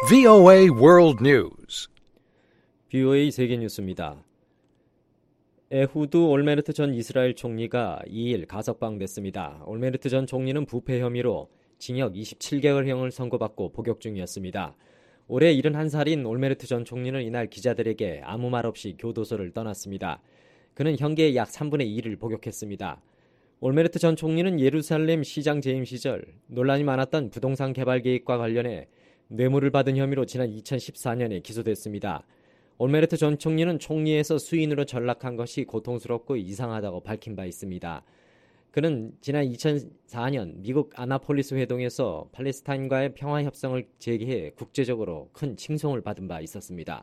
VOA World News. VOA 세계 뉴스입니다. 에후드 올메르트 전 이스라엘 총리가 2일 가석방됐습니다. 올메르트 전 총리는 부패 혐의로 징역 27개월형을 선고받고 복역 중이었습니다. 올해 71살인 올메르트 전 총리는 이날 기자들에게 아무 말 없이 교도소를 떠났습니다. 그는 형기의 약 3분의 2를 복역했습니다. 올메르트 전 총리는 예루살렘 시장 재임 시절 논란이 많았던 부동산 개발 계획과 관련해 뇌물을 받은 혐의로 지난 2014년에 기소됐습니다. 올메르트 전 총리는 총리에서 수인으로 전락한 것이 고통스럽고 이상하다고 밝힌 바 있습니다. 그는 지난 2004년 미국 아나폴리스 회동에서 팔레스타인과의 평화 협상을 제기해 국제적으로 큰 칭송을 받은 바 있었습니다.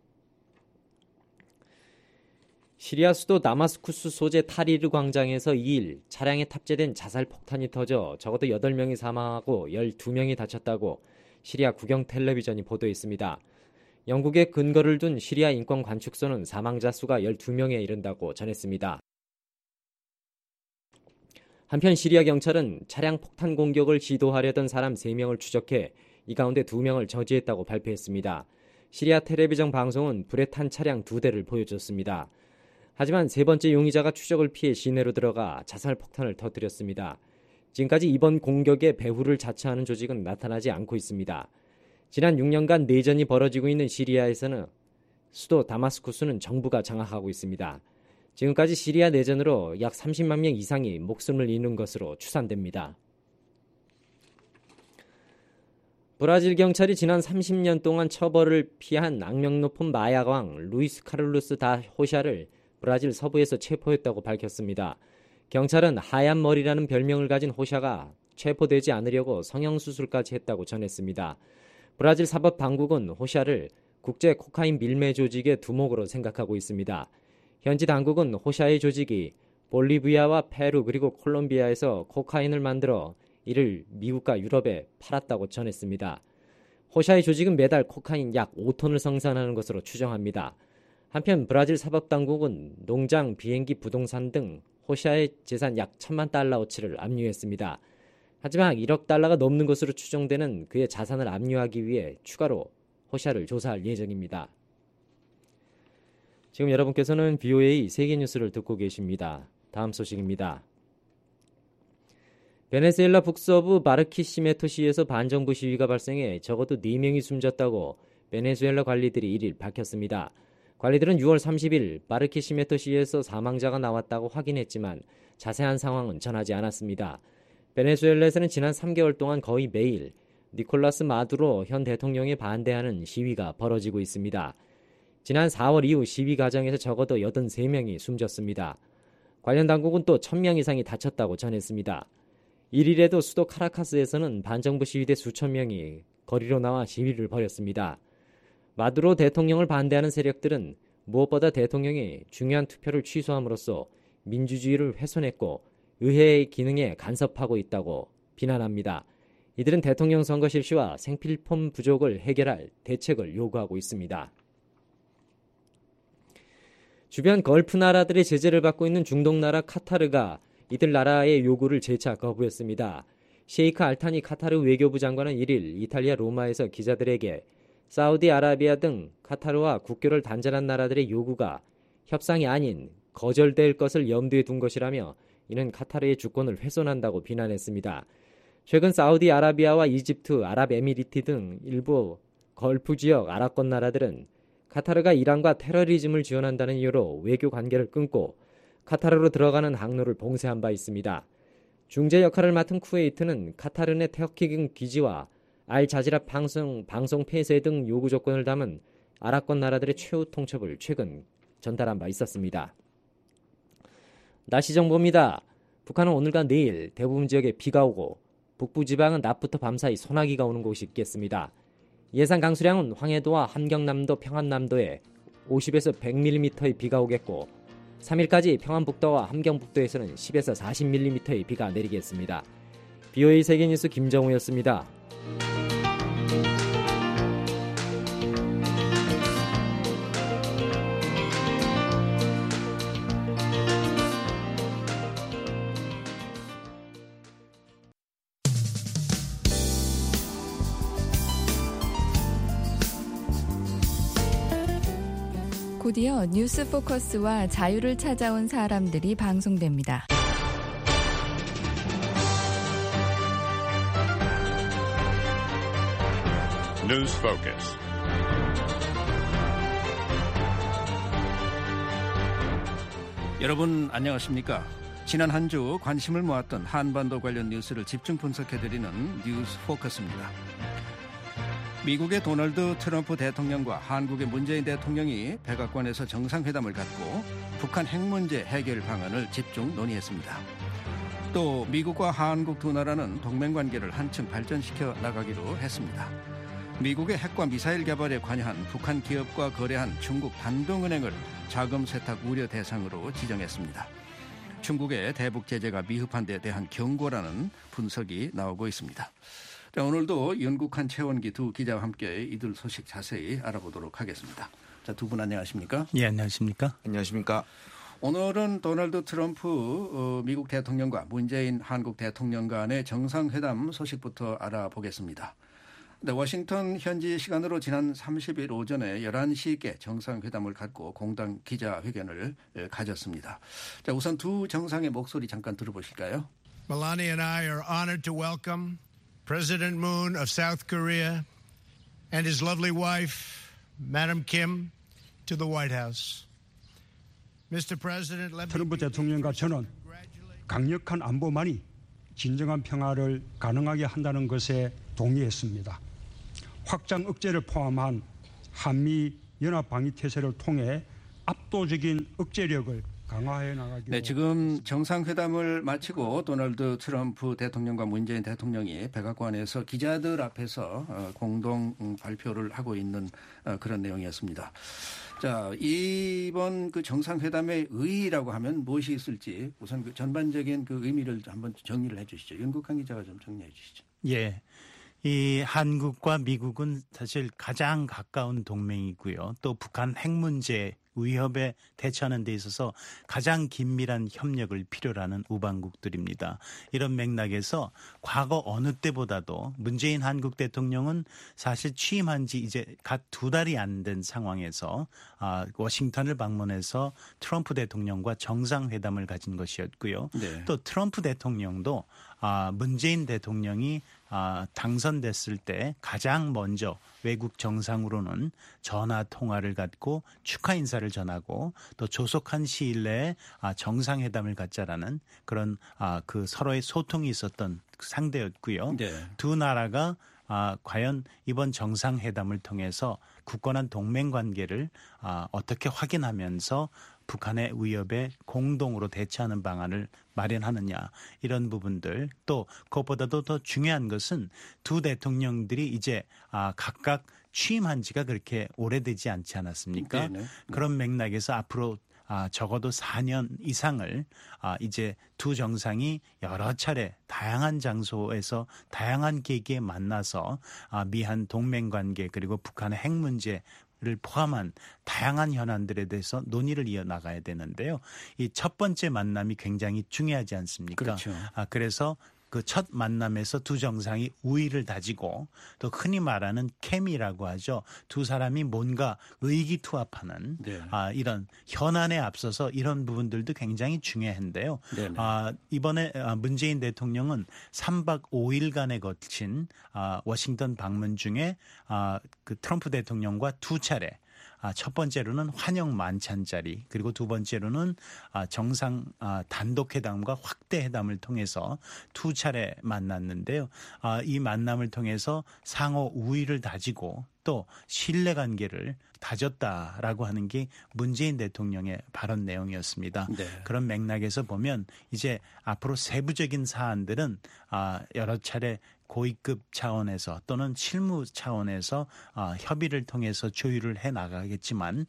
시리아 수도 다마스쿠스 소재 타리르 광장에서 2일 차량에 탑재된 자살 폭탄이 터져 적어도 8명이 사망하고 12명이 다쳤다고 시리아 국영 텔레비전이 보도했습니다. 영국에 근거를 둔 시리아 인권 관측소는 사망자 수가 12명에 이른다고 전했습니다. 한편 시리아 경찰은 차량 폭탄 공격을 시도하려던 사람 3명을 추적해 이 가운데 2명을 저지했다고 발표했습니다. 시리아 텔레비전 방송은 불에 탄 차량 2대를 보여줬습니다. 하지만 세 번째 용의자가 추적을 피해 시내로 들어가 자살 폭탄을 터뜨렸습니다. 지금까지 이번 공격의 배후를 자처하는 조직은 나타나지 않고 있습니다. 지난 6년간 내전이 벌어지고 있는 시리아에서는 수도 다마스쿠스는 정부가 장악하고 있습니다. 지금까지 시리아 내전으로 약 30만 명 이상이 목숨을 잃는 것으로 추산됩니다. 브라질 경찰이 지난 30년 동안 처벌을 피한 악명 높은 마약왕 루이스 카를로스 다 호샤를 브라질 서부에서 체포했다고 밝혔습니다. 경찰은 하얀 머리라는 별명을 가진 호샤가 체포되지 않으려고 성형수술까지 했다고 전했습니다. 브라질 사법당국은 호샤를 국제 코카인 밀매 조직의 두목으로 생각하고 있습니다. 현지 당국은 호샤의 조직이 볼리비아와 페루 그리고 콜롬비아에서 코카인을 만들어 이를 미국과 유럽에 팔았다고 전했습니다. 호샤의 조직은 매달 코카인 약 5톤을 생산하는 것으로 추정합니다. 한편 브라질 사법당국은 농장, 비행기, 부동산 등 호샤의 재산 약 1,000만 달러어치를 압류했습니다. 하지만 1억 달러가 넘는 것으로 추정되는 그의 자산을 압류하기 위해 추가로 호샤를 조사할 예정입니다. 지금 여러분께서는 VOA 세계뉴스를 듣고 계십니다. 다음 소식입니다. 베네수엘라 북서부 바르키시메토시에서 반정부 시위가 발생해 적어도 4명이 숨졌다고 베네수엘라 관리들이 1일 밝혔습니다. 관리들은 6월 30일 바르키시메토시에서 사망자가 나왔다고 확인했지만 자세한 상황은 전하지 않았습니다. 베네수엘라에서는 지난 3개월 동안 거의 매일 니콜라스 마두로 현 대통령에 반대하는 시위가 벌어지고 있습니다. 지난 4월 이후 시위 과정에서 적어도 83명이 숨졌습니다. 관련 당국은 또 1,000명 이상이 다쳤다고 전했습니다. 1일에도 수도 카라카스에서는 반정부 시위대 수천 명이 거리로 나와 시위를 벌였습니다. 마두로 대통령을 반대하는 세력들은 무엇보다 대통령이 중요한 투표를 취소함으로써 민주주의를 훼손했고 의회의 기능에 간섭하고 있다고 비난합니다. 이들은 대통령 선거 실시와 생필품 부족을 해결할 대책을 요구하고 있습니다. 주변 걸프 나라들의 제재를 받고 있는 중동 나라 카타르가 이들 나라의 요구를 재차 거부했습니다. 셰이크 알타니 카타르 외교부 장관은 1일 이탈리아 로마에서 기자들에게 사우디아라비아 등 카타르와 국교를 단절한 나라들의 요구가 협상이 아닌 거절될 것을 염두에 둔 것이라며 이는 카타르의 주권을 훼손한다고 비난했습니다. 최근 사우디아라비아와 이집트, 아랍에미리트 등 일부 걸프 지역 아랍권 나라들은 카타르가 이란과 테러리즘을 지원한다는 이유로 외교 관계를 끊고 카타르로 들어가는 항로를 봉쇄한 바 있습니다. 중재 역할을 맡은 쿠웨이트는 카타르 내 터키 기지와 알자지라 방송 폐쇄 등 요구 조건을 담은 아랍권 나라들의 최후 통첩을 최근 전달한 바 있었습니다. 날씨 정보입니다. 북한은 오늘과 내일 대부분 지역에 비가 오고 북부 지방은 낮부터 밤사이 소나기가 오는 곳이 있겠습니다. 예상 강수량은 황해도와 함경남도, 평안남도에 50에서 100mm의 비가 오겠고 3일까지 평안북도와 함경북도에서는 10에서 40mm의 비가 내리겠습니다. VOA 세계뉴스 김정우였습니다. 곧이어 뉴스 포커스와 자유를 찾아온 사람들이 방송됩니다. 뉴스 포커스. 여러분 안녕하십니까? 지난 한 주 관심을 모았던 한반도 관련 뉴스를 집중 분석해드리는 뉴스 포커스입니다. 미국의 도널드 트럼프 대통령과 한국의 문재인 대통령이 백악관에서 정상회담을 갖고 북한 핵 문제 해결 방안을 집중 논의했습니다. 또 미국과 한국 두 나라는 동맹관계를 한층 발전시켜 나가기로 했습니다. 미국의 핵과 미사일 개발에 관여한 북한 기업과 거래한 중국 단동은행을 자금 세탁 우려 대상으로 지정했습니다. 중국의 대북 제재가 미흡한 데 대한 경고라는 분석이 나오고 있습니다. 자, 오늘도 윤국한 최원기 두 기자와 함께 이들 소식 자세히 알아보도록 하겠습니다. 자, 두 분 안녕하십니까? 예, 안녕하십니까? 안녕하십니까? 오늘은 도널드 트럼프 미국 대통령과 문재인 한국 대통령 간의 정상회담 소식부터 알아보겠습니다. 네, 워싱턴 현지 시간으로 지난 30일 오전에 11시께 정상회담을 갖고 공동 기자회견을 가졌습니다. 자, 우선 두 정상의 목소리 잠깐 들어보실까요? Melania and I are honored to welcome President Moon of South Korea and his lovely wife, Madam Kim, to the White House. Mr. President, let me 트럼프 대통령과 저는 강력한 안보만이 진정한 평화를 가능하게 한다는 것에 동의했습니다. 확장 억제를 포함한 한미 연합 방위 태세를 통해 압도적인 억제력을 강화해 나가기로. 네, 지금 정상회담을 마치고 도널드 트럼프 대통령과 문재인 대통령이 백악관에서 기자들 앞에서 공동 발표를 하고 있는 그런 내용이었습니다. 자, 이번 그 정상회담의 의의라고 하면 무엇이 있을지 우선 그 전반적인 그 의미를 한번 정리를 해 주시죠. 윤국한 기자가 좀 정리해 주시죠. 예. 이 한국과 미국은 사실 가장 가까운 동맹이고요. 또 북한 핵 문제 위협에 대처하는 데 있어서 가장 긴밀한 협력을 필요로 하는 우방국들입니다. 이런 맥락에서 과거 어느 때보다도 문재인 한국 대통령은 사실 취임한 지 이제 갓 2달이 안 된 상황에서 워싱턴을 방문해서 트럼프 대통령과 정상회담을 가진 것이었고요. 네. 또 트럼프 대통령도 문재인 대통령이 당선됐을 때 가장 먼저 외국 정상으로는 전화 통화를 갖고 축하 인사를 전하고 또 조속한 시일 내에 정상회담을 갖자라는 그런 그 서로의 소통이 있었던 상대였고요. 네. 두 나라가 과연 이번 정상회담을 통해서 굳건한 동맹관계를 어떻게 확인하면서 북한의 위협에 공동으로 대처하는 방안을 마련하느냐 이런 부분들 또 그것보다도 더 중요한 것은 두 대통령들이 이제 각각 취임한 지가 그렇게 오래되지 않지 않았습니까? 네네. 그런 맥락에서 앞으로 적어도 4년 이상을 이제 두 정상이 여러 차례 다양한 장소에서 다양한 계기에 만나서 미한 동맹관계 그리고 북한의 핵 문제를 포함한 다양한 현안들에 대해서 논의를 이어나가야 되는데요. 이 첫 번째 만남이 굉장히 중요하지 않습니까? 그렇죠. 그래서 그 첫 만남에서 두 정상이 우위를 다지고 또 흔히 말하는 케미라고 하죠. 두 사람이 뭔가 의기투합하는 네. 이런 현안에 앞서서 이런 부분들도 굉장히 중요한데요. 이번에 문재인 대통령은 3박 5일간에 거친 워싱턴 방문 중에 그 트럼프 대통령과 두 차례 첫 번째로는 환영 만찬 자리 그리고 두 번째로는 정상 단독회담과 확대회담을 통해서 두 차례 만났는데요. 이 만남을 통해서 상호 우위를 다지고 또 신뢰관계를 다졌다라고 하는 게 문재인 대통령의 발언 내용이었습니다. 네. 그런 맥락에서 보면 이제 앞으로 세부적인 사안들은 여러 차례 고위급 차원에서 또는 실무 차원에서 협의를 통해서 조율을 해 나가겠지만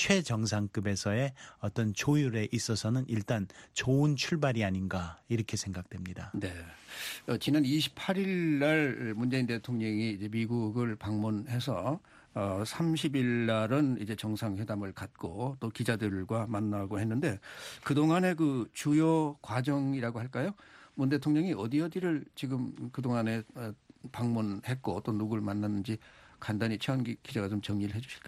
최정상급에서의 어떤 조율에 있어서는 일단 좋은 출발이 아닌가 이렇게 생각됩니다. 네. 지난 28일 날 문재인 대통령이 이제 미국을 방문해서 30일 날은 이제 정상회담을 갖고 또 기자들과 만나고 했는데 그동안의 그 주요 과정이라고 할까요? 문 대통령이 어디를 지금 그동안에 방문했고 또 누구를 만났는지 간단히 최원기 기자가 좀 정리를 해 주실까요?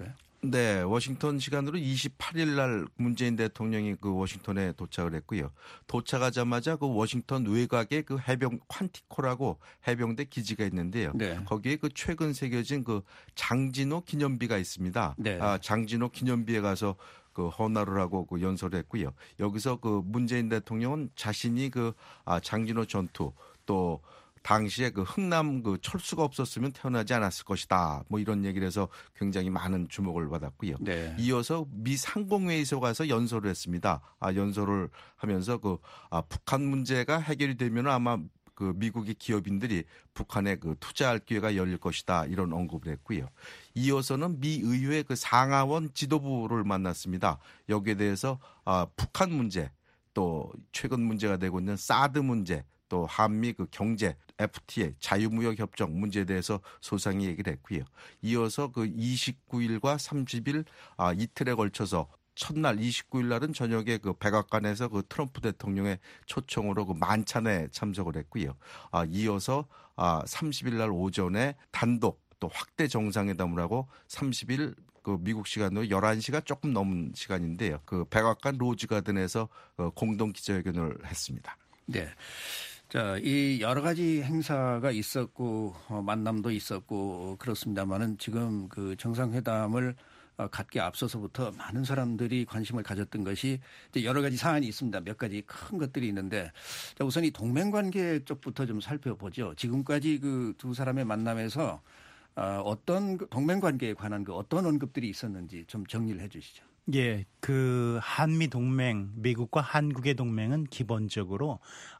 네, 워싱턴 시간으로 28일 날 문재인 대통령이 그 워싱턴에 도착을 했고요. 도착하자마자 그 워싱턴 외곽에 그 해병 퀀티코라고 해병대 기지가 있는데요. 네. 거기에 그 최근 새겨진 그 장진호 기념비가 있습니다. 네. 장진호 기념비에 가서 그 헌화를 하고 그 연설을 했고요. 여기서 그 문재인 대통령은 자신이 그 장진호 전투 또 당시에 그 흥남 그 철수가 없었으면 태어나지 않았을 것이다. 뭐 이런 얘기를 해서 굉장히 많은 주목을 받았고요. 네. 이어서 미 상공회의소 가서 연설을 했습니다. 연설을 하면서 그 북한 문제가 해결이 되면 아마 그 미국의 기업인들이 북한에 그 투자할 기회가 열릴 것이다. 이런 언급을 했고요. 이어서는 미 의회 그 상하원 지도부를 만났습니다. 여기에 대해서 북한 문제 또 최근 문제가 되고 있는 사드 문제 또 한미 그 경제 FTA 자유무역 협정 문제에 대해서 소상히 얘기를 했고요. 이어서 그 29일과 30일 이틀에 걸쳐서 첫날 29일 날은 저녁에 그 백악관에서 그 트럼프 대통령의 초청으로 그 만찬에 참석을 했고요. 이어서 30일 날 오전에 단독 또 확대 정상회담을 하고 30일 그 미국 시간으로 11시가 조금 넘은 시간인데요. 그 백악관 로즈가든에서 공동 기자회견을 했습니다. 네. 자, 이 여러 가지 행사가 있었고 만남도 있었고 그렇습니다만은 지금 그 정상회담을 갖기 앞서서부터 많은 사람들이 관심을 가졌던 것이 이제 여러 가지 사안이 있습니다. 몇 가지 큰 것들이 있는데 자, 우선 이 동맹관계 쪽부터 좀 살펴보죠. 지금까지 그 두 사람의 만남에서 어떤 동맹관계에 관한 그 어떤 언급들이 있었는지 좀 정리를 해 주시죠. 예, 그 한미 동맹, 미국과 한국의 동맹은 기본적으로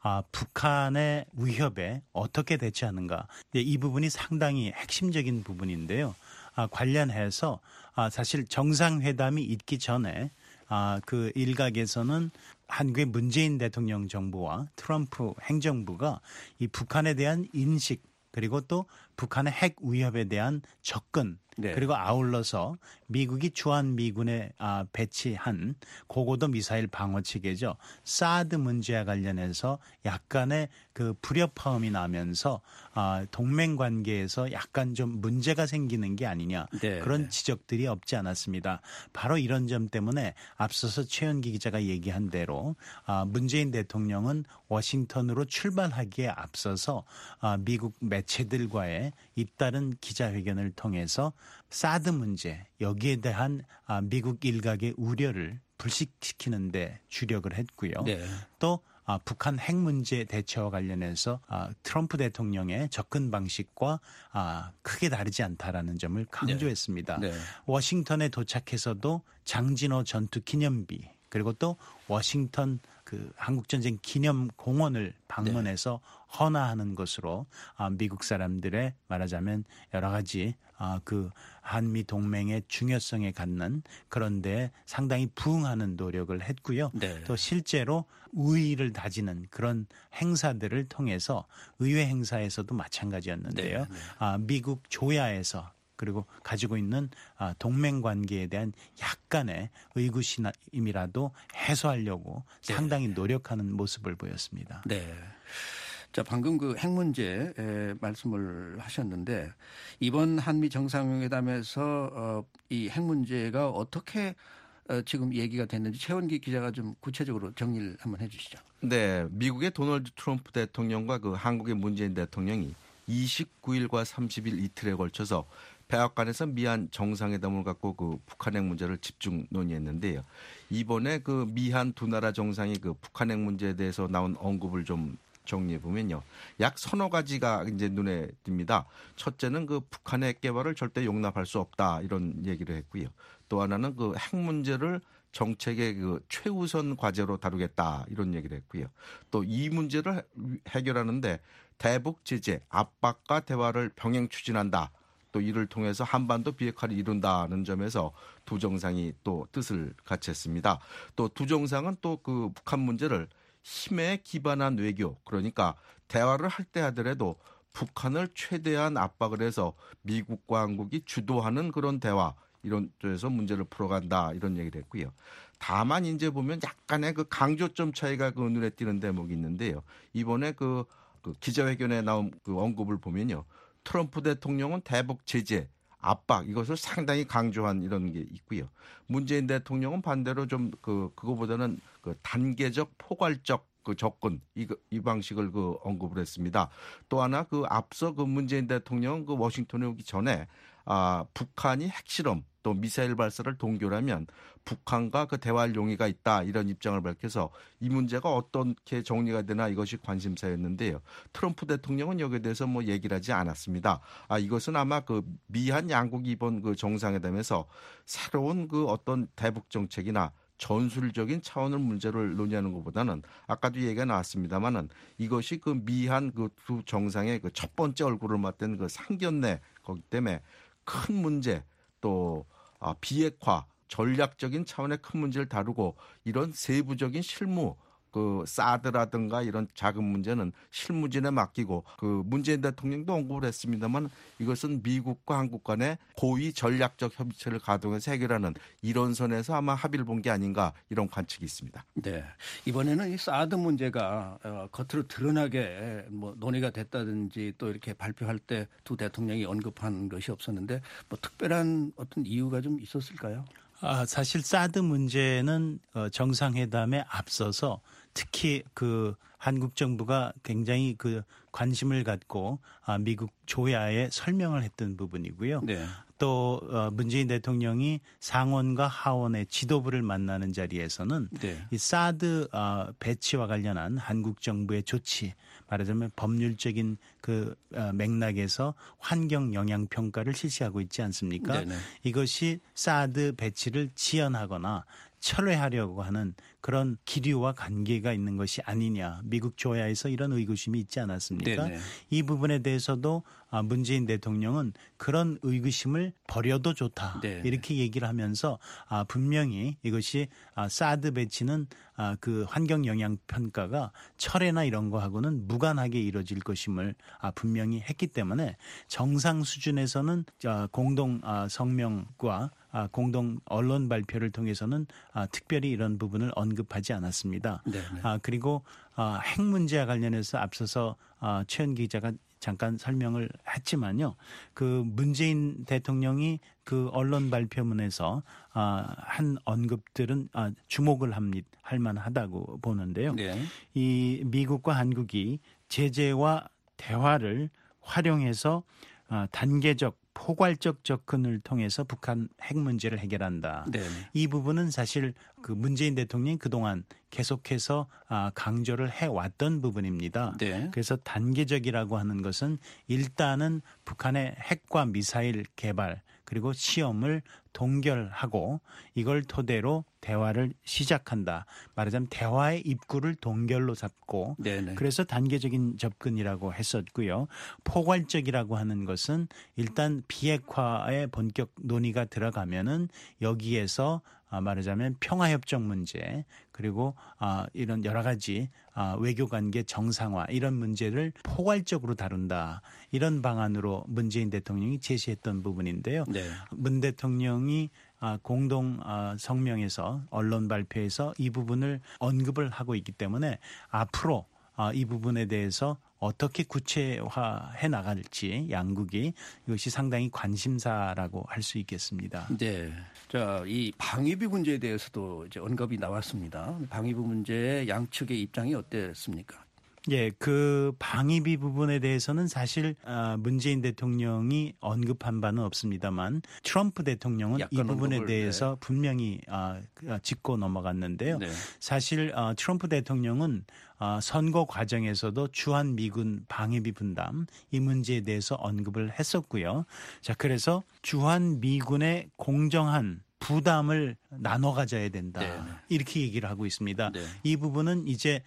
북한의 위협에 어떻게 대처하는가, 이 부분이 상당히 핵심적인 부분인데요. 관련해서 사실 정상회담이 있기 전에 그 일각에서는 한국의 문재인 대통령 정부와 트럼프 행정부가 이 북한에 대한 인식 그리고 또 북한의 핵 위협에 대한 접근 네. 그리고 아울러서 미국이 주한미군에 배치한 고고도 미사일 방어 체계죠. 사드 문제와 관련해서 약간의 그 불협화음이 나면서 동맹 관계에서 약간 좀 문제가 생기는 게 아니냐 네. 그런 지적들이 없지 않았습니다. 바로 이런 점 때문에 앞서서 최현기 기자가 얘기한 대로 문재인 대통령은 워싱턴으로 출발하기에 앞서서 미국 매체들과의 잇따른 기자회견을 통해서 사드 문제 여기에 대한 미국 일각의 우려를 불식시키는 데 주력을 했고요. 네. 또 북한 핵 문제 대처와 관련해서 트럼프 대통령의 접근 방식과 크게 다르지 않다라는 점을 강조했습니다. 네. 네. 워싱턴에 도착해서도 장진호 전투 기념비 그리고 또 워싱턴 그 한국전쟁 기념공원을 방문해서 헌화하는 것으로 미국 사람들의 말하자면 여러 가지 그 한미 동맹의 중요성에 갖는 그런데 상당히 부응하는 노력을 했고요. 네. 또 실제로 우위를 다지는 그런 행사들을 통해서 의회 행사에서도 마찬가지였는데요. 네. 네. 미국 조야에서 그리고 가지고 있는 동맹 관계에 대한 약간의 의구심이라도 해소하려고 상당히 노력하는 모습을 보였습니다. 네. 자, 방금 그 핵 문제 말씀을 하셨는데 이번 한미 정상회담에서 이 핵 문제가 어떻게 지금 얘기가 됐는지 최원기 기자가 좀 구체적으로 정리를 한번 해 주시죠. 네. 미국의 도널드 트럼프 대통령과 그 한국의 문재인 대통령이 29일과 30일 이틀에 걸쳐서 백악관에서 미한 정상회담을 갖고 그 북한 핵 문제를 집중 논의했는데요. 이번에 그 미한 두 나라 정상이 그 북한 핵 문제에 대해서 나온 언급을 좀 정리해 보면요. 약 서너 가지가 이제 눈에 띕니다. 첫째는 그 북한의 핵 개발을 절대 용납할 수 없다 이런 얘기를 했고요. 또 하나는 그 핵 문제를 정책의 그 최우선 과제로 다루겠다 이런 얘기를 했고요. 또 이 문제를 해결하는데 대북 제재, 압박과 대화를 병행 추진한다. 또 이를 통해서 한반도 비핵화를 이룬다는 점에서 두 정상이 또 뜻을 같이 했습니다. 또 두 정상은 또 그 북한 문제를 힘에 기반한 외교, 그러니까 대화를 할 때 하더라도 북한을 최대한 압박을 해서 미국과 한국이 주도하는 그런 대화, 이런 쪽에서 문제를 풀어간다 이런 얘기를 했고요. 다만 이제 보면 약간의 그 강조점 차이가 그 눈에 띄는 대목이 있는데요. 이번에 그 기자회견에 나온 그 언급을 보면요. 트럼프 대통령은 대북 제재, 압박 이것을 상당히 강조한 이런 게 있고요. 문재인 대통령은 반대로 좀 그거보다는 그 단계적 포괄적 그 접근 이 방식을 언급을 했습니다. 또 하나 앞서 문재인 대통령 워싱턴에 오기 전에 북한이 핵실험 또 미사일 발사를 동결하면 북한과 대화할 용의가 있다 이런 입장을 밝혀서 이 문제가 어떻게 정리가 되나 이것이 관심사였는데요. 트럼프 대통령은 여기에 대해서 얘기를 하지 않았습니다. 이것은 아마 미한 양국이 이번 정상회담에서 새로운 어떤 대북 정책이나 전술적인 차원의 문제를 논의하는 것보다는 아까도 얘기가 나왔습니다만은 이것이 미한 두 정상의 첫 번째 얼굴을 맞댄 상견례 거기 때문에 큰 문제 또 비핵화 전략적인 차원의 큰 문제를 다루고 이런 세부적인 실무 사드라든가 이런 작은 문제는 실무진에 맡기고 문재인 대통령도 언급을 했습니다만 이것은 미국과 한국 간의 고위 전략적 협의체를 가동해서 해결하는 이런 선에서 아마 합의를 본 게 아닌가 이런 관측이 있습니다. 네, 이번에는 이 사드 문제가 겉으로 드러나게 논의가 됐다든지 또 이렇게 발표할 때 두 대통령이 언급한 것이 없었는데 특별한 어떤 이유가 좀 있었을까요? 사실 사드 문제는 정상회담에 앞서서 특히 한국 정부가 굉장히 관심을 갖고 미국 조야에 설명을 했던 부분이고요. 네. 또 문재인 대통령이 상원과 하원의 지도부를 만나는 자리에서는 네. 이 사드 배치와 관련한 한국 정부의 조치, 말하자면 법률적인 맥락에서 환경 영향 평가를 실시하고 있지 않습니까? 네네. 이것이 사드 배치를 지연하거나 철회하려고 하는 그런 기류와 관계가 있는 것이 아니냐. 미국 조야에서 이런 의구심이 있지 않았습니까? 네네. 이 부분에 대해서도 문재인 대통령은 그런 의구심을 버려도 좋다. 네네. 이렇게 얘기를 하면서 분명히 이것이 사드 배치는 환경 영향 평가가 철회나 이런 거하고는 무관하게 이루어질 것임을 분명히 했기 때문에 정상 수준에서는 공동 성명과 공동 언론 발표를 통해서는 특별히 이런 부분을 언급하지 않았습니다. 그리고 핵 문제와 관련해서 앞서서 최현 기자가 잠깐 설명을 했지만요. 문재인 대통령이 언론 발표문에서 한 언급들은 주목을 할 만하다고 보는데요. 네. 이 미국과 한국이 제재와 대화를 활용해서 단계적 포괄적 접근을 통해서 북한 핵 문제를 해결한다. 네네. 이 부분은 사실 문재인 대통령이 그동안 계속해서 강조를 해왔던 부분입니다. 네. 그래서 단계적이라고 하는 것은 일단은 북한의 핵과 미사일 개발 그리고 시험을 동결하고 이걸 토대로 대화를 시작한다. 말하자면 대화의 입구를 동결로 잡고 네네. 그래서 단계적인 접근이라고 했었고요. 포괄적이라고 하는 것은 일단 비핵화의 본격 논의가 들어가면은 여기에서 말하자면 평화협정 문제 그리고 이런 여러 가지 외교관계 정상화 이런 문제를 포괄적으로 다룬다. 이런 방안으로 문재인 대통령이 제시했던 부분인데요. 네. 문 대통령이 공동 성명에서 언론 발표에서 이 부분을 언급을 하고 있기 때문에 앞으로 이 부분에 대해서 어떻게 구체화해 나갈지 양국이 이것이 상당히 관심사라고 할 수 있겠습니다. 네. 자, 이 방위비 문제에 대해서도 이제 언급이 나왔습니다. 방위비 문제의 양측의 입장이 어땠습니까? 예, 방위비 부분에 대해서는 사실 문재인 대통령이 언급한 바는 없습니다만 트럼프 대통령은 이 부분에 대해서 분명히 짚고 넘어갔는데요. 네. 사실 트럼프 대통령은 선거 과정에서도 주한 미군 방위비 분담 이 문제에 대해서 언급을 했었고요. 자, 그래서 주한 미군의 공정한 부담을 나눠 가져야 된다. 네. 이렇게 얘기를 하고 있습니다. 네. 이 부분은 이제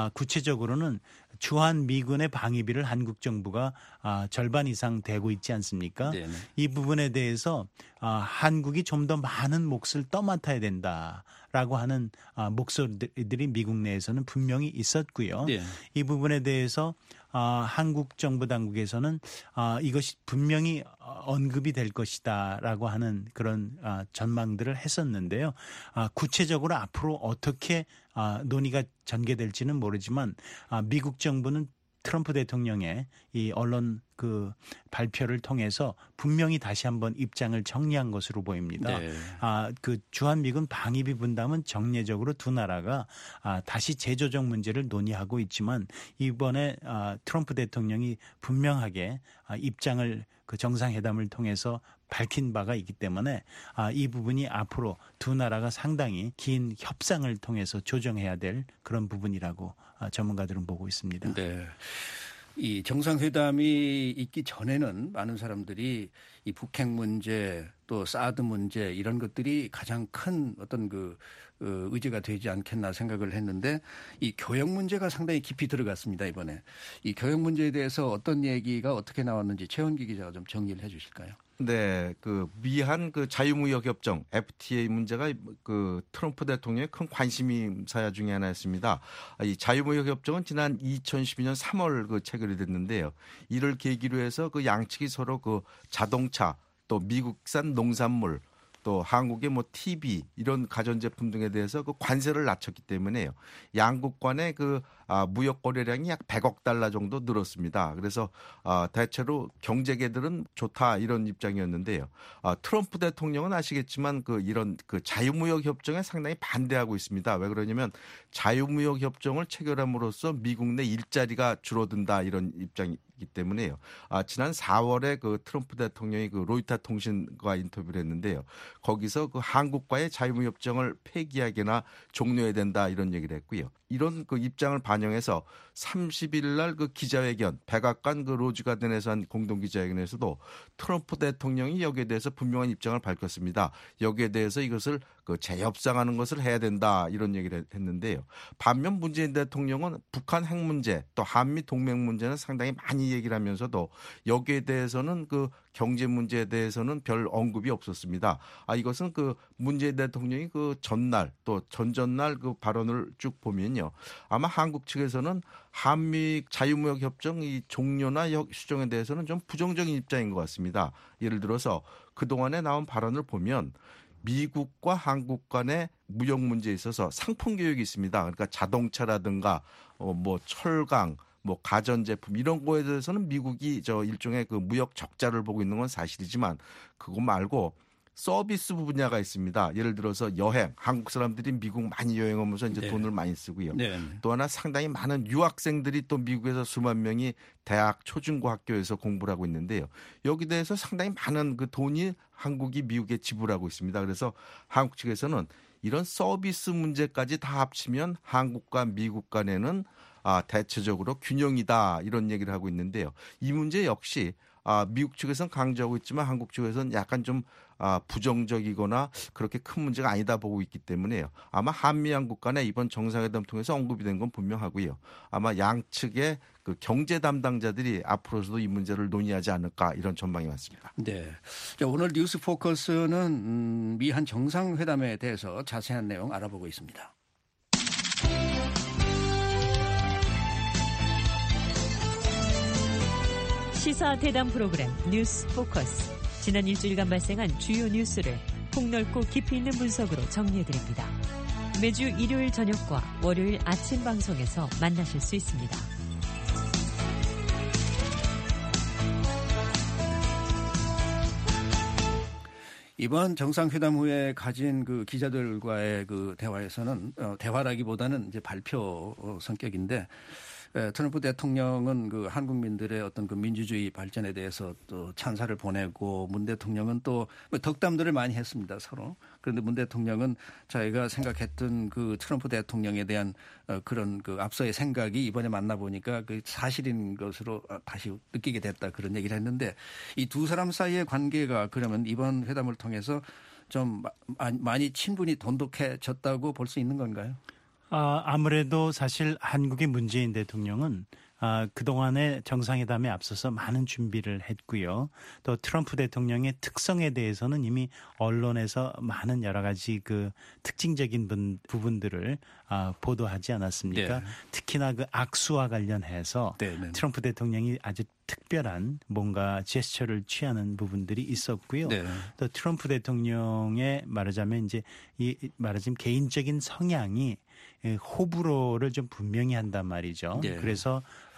구체적으로는 주한 미군의 방위비를 한국 정부가 절반 이상 대고 있지 않습니까? 네. 이 부분에 대해서 한국이 좀 더 많은 몫을 떠맡아야 된다라고 하는 목소리들이 미국 내에서는 분명히 있었고요. 네. 이 부분에 대해서 한국 정부 당국에서는 이것이 분명히 언급이 될 것이다라고 하는 그런 전망들을 했었는데요. 구체적으로 앞으로 어떻게 논의가 전개될지는 모르지만 미국 정부는 트럼프 대통령의 이 언론 그 발표를 통해서 분명히 다시 한번 입장을 정리한 것으로 보입니다. 네. 그 주한미군 방위비 분담은 정례적으로 두 나라가 다시 재조정 문제를 논의하고 있지만 이번에 트럼프 대통령이 분명하게 입장을 그 정상회담을 통해서 밝힌 바가 있기 때문에 이 부분이 앞으로 두 나라가 상당히 긴 협상을 통해서 조정해야 될 그런 부분이라고 전문가들은 보고 있습니다. 네. 이 정상회담이 있기 전에는 많은 사람들이 이 북핵 문제 또 사드 문제 이런 것들이 가장 큰 어떤 의제가 되지 않겠나 생각을 했는데 이 교역 문제가 상당히 깊이 들어갔습니다. 이번에 이 교역 문제에 대해서 어떤 얘기가 어떻게 나왔는지 최원기 기자가 좀 정리를 해 주실까요? 네, 그 미한 그 자유무역 협정 FTA 문제가 그 트럼프 대통령의 큰 관심사야 중에 하나였습니다. 이 자유무역 협정은 지난 2012년 3월 그 체결이 됐는데요. 이를 계기로 해서 그 양측이 서로 그 자동차 또 미국산 농산물 또 한국의 뭐 TV 이런 가전제품 등에 대해서 그 관세를 낮췄기 때문에요. 양국 간의 그 무역 거래량이 약 100억 달러 정도 늘었습니다. 그래서 대체로 경제계들은 좋다 이런 입장이었는데요. 트럼프 대통령은 아시겠지만 이런 자유무역 협정에 상당히 반대하고 있습니다. 왜 그러냐면 자유무역 협정을 체결함으로써 미국 내 일자리가 줄어든다 이런 입장이기 때문에요. 지난 4월에 그 트럼프 대통령이 그 로이터 통신과 인터뷰를 했는데요. 거기서 그 한국과의 자유무역협정을 폐기하거나 종료해야 된다 이런 얘기를 했고요. 이런 그 입장을 반영해서 30일 날 그 기자회견, 백악관 그 로즈 가든에서 한 공동 기자회견에서도 트럼프 대통령이 여기에 대해서 분명한 입장을 밝혔습니다. 여기에 대해서 이것을 그 재협상하는 것을 해야 된다 이런 얘기를 했는데요. 반면 문재인 대통령은 북한 핵 문제 또 한미 동맹 문제는 상당히 많이 얘기를 하면서도 여기에 대해서는 그 경제 문제에 대해서는 별 언급이 없었습니다. 이것은 그 문재인 대통령이 그 전날 또 전전날 그 발언을 쭉 보면요. 아마 한국 측에서는 한미 자유무역 협정 이 종료나 수정에 대해서는 좀 부정적인 입장인 것 같습니다. 예를 들어서 그동안에 나온 발언을 보면 미국과 한국 간의 무역 문제에 있어서 상품 교역이 있습니다. 그러니까 자동차라든가 뭐 철강 뭐 가전제품 이런 거에 대해서는 미국이 일종의 그 무역 적자를 보고 있는 건 사실이지만 그거 말고 서비스 분야가 있습니다. 예를 들어서 여행, 한국 사람들이 미국 많이 여행하면서 이제 네. 돈을 많이 쓰고요. 네. 또 하나 상당히 많은 유학생들이 또 미국에서 수만 명이 대학 초중고 학교에서 공부를 하고 있는데요. 여기 대해서 상당히 많은 그 돈이 한국이 미국에 지불하고 있습니다. 그래서 한국 측에서는 이런 서비스 문제까지 다 합치면 한국과 미국 간에는 대체적으로 균형이다 이런 얘기를 하고 있는데요. 이 문제 역시 미국 측에서는 강조하고 있지만 한국 측에서는 약간 좀 부정적이거나 그렇게 큰 문제가 아니다 보고 있기 때문에요. 아마 한미 양국 간에 이번 정상회담 통해서 언급이 된 건 분명하고요. 아마 양측의 그 경제 담당자들이 앞으로서도 이 문제를 논의하지 않을까 이런 전망이 많습니다. 네. 자, 오늘 뉴스 포커스는 미한 정상회담에 대해서 자세한 내용 알아보고 있습니다. 시사 대담 프로그램 뉴스 포커스. 지난 일주일간 발생한 주요 뉴스를 폭넓고 깊이 있는 분석으로 정리해드립니다. 매주 일요일 저녁과 월요일 아침 방송에서 만나실 수 있습니다. 이번 정상회담 후에 가진 그 기자들과의 그 대화에서는 대화라기보다는 이제 발표 성격인데 트럼프 대통령은 그 한국민들의 어떤 그 민주주의 발전에 대해서 또 찬사를 보내고 문 대통령은 또 덕담들을 많이 했습니다, 서로. 그런데 문 대통령은 자기가 생각했던 그 트럼프 대통령에 대한 그런 그 앞서의 생각이 이번에 만나보니까 그 사실인 것으로 다시 느끼게 됐다 그런 얘기를 했는데 이 두 사람 사이의 관계가 그러면 이번 회담을 통해서 좀 많이 친분이 돈독해졌다고 볼 수 있는 건가요? 아무래도 사실 한국의 문재인 대통령은 그동안의 정상회담에 앞서서 많은 준비를 했고요. 또 트럼프 대통령의 특성에 대해서는 이미 언론에서 많은 여러 가지 그 특징적인 부분들을 보도하지 않았습니까? 네. 특히나 그 악수와 관련해서 네. 트럼프 대통령이 아주 특별한 뭔가 제스처를 취하는 부분들이 있었고요. 네. 또 트럼프 대통령의 말하자면 이제 말하자면 개인적인 성향이 호불호를 좀 분명히 한단 말이죠. 네. 그래서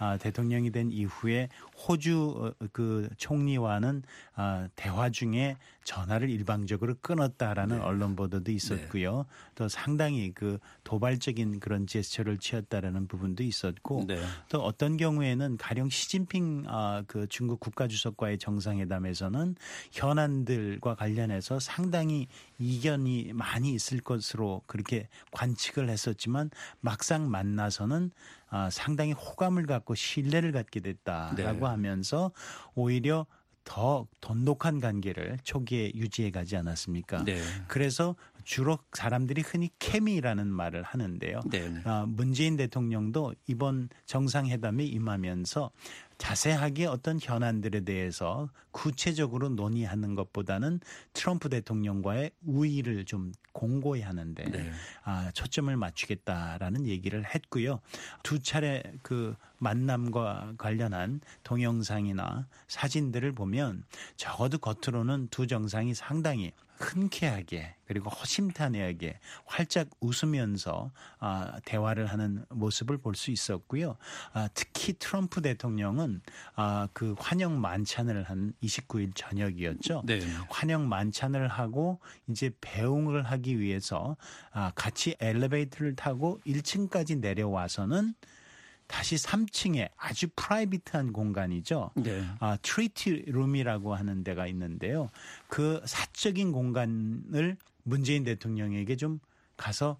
대통령이 된 이후에 호주 그 총리와는 대화 중에 전화를 일방적으로 끊었다라는 네. 언론 보도도 있었고요. 네. 또 상당히 그 도발적인 그런 제스처를 취했다라는 부분도 있었고 네. 또 어떤 경우에는 가령 시진핑 그 중국 국가주석과의 정상회담에서는 현안들과 관련해서 상당히 이견이 많이 있을 것으로 그렇게 관측을 했었지만 막상 만나서는 상당히 호감을 갖고 신뢰를 갖게 됐다라고 네. 하면서 오히려 더 돈독한 관계를 초기에 유지해 가지 않았습니까? 네. 그래서 주로 사람들이 흔히 케미라는 말을 하는데요. 네. 문재인 대통령도 이번 정상회담에 임하면서 자세하게 어떤 현안들에 대해서 구체적으로 논의하는 것보다는 트럼프 대통령과의 우위를 좀 공고히 하는데 네. 초점을 맞추겠다라는 얘기를 했고요. 두 차례 그 만남과 관련한 동영상이나 사진들을 보면 적어도 겉으로는 두 정상이 상당히 흔쾌하게 그리고 허심탄회하게 활짝 웃으면서 대화를 하는 모습을 볼 수 있었고요. 특히 트럼프 대통령은 그 환영 만찬을 한 29일 저녁이었죠. 네. 환영 만찬을 하고 이제 배웅을 하기 위해서 같이 엘리베이터를 타고 1층까지 내려와서는 다시 3층에 아주 프라이빗한 공간이죠. 네. 트리티 룸이라고 하는 데가 있는데요. 그 사적인 공간을 문재인 대통령에게 좀 가서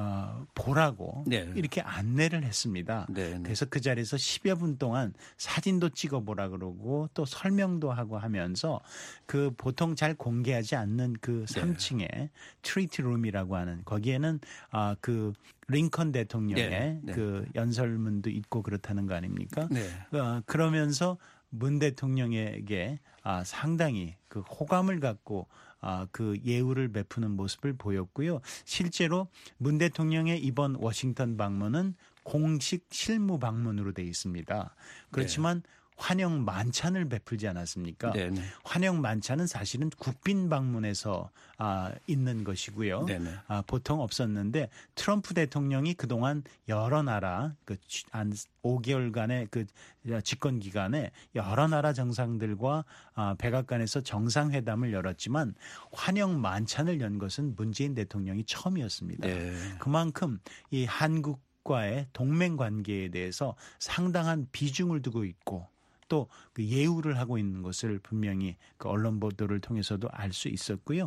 보라고 네. 이렇게 안내를 했습니다. 네. 그래서 그 자리에서 10여 분 동안 사진도 찍어보라 그러고 또 설명도 하고 하면서 그 보통 잘 공개하지 않는 그 3층에 트리티 룸이라고 하는 거기에는 그 링컨 대통령의 그 연설문도 있고 그렇다는 거 아닙니까? 네. 그러면서 문 대통령에게 상당히 그 호감을 갖고 그 예우를 베푸는 모습을 보였고요. 실제로 문 대통령의 이번 워싱턴 방문은 공식 실무 방문으로 돼 있습니다. 그렇지만 환영 만찬을 베풀지 않았습니까? 네네. 환영 만찬은 사실은 국빈 방문에서 있는 것이고요. 보통 없었는데 트럼프 대통령이 그동안 여러 나라 한 5개월간의 그 집권 기간에 여러 나라 정상들과 백악관에서 정상회담을 열었지만 환영 만찬을 연 것은 문재인 대통령이 처음이었습니다. 네. 그만큼 이 한국과의 동맹 관계에 대해서 상당한 비중을 두고 있고 또 그 예우를 하고 있는 것을 분명히 그 언론 보도를 통해서도 알 수 있었고요.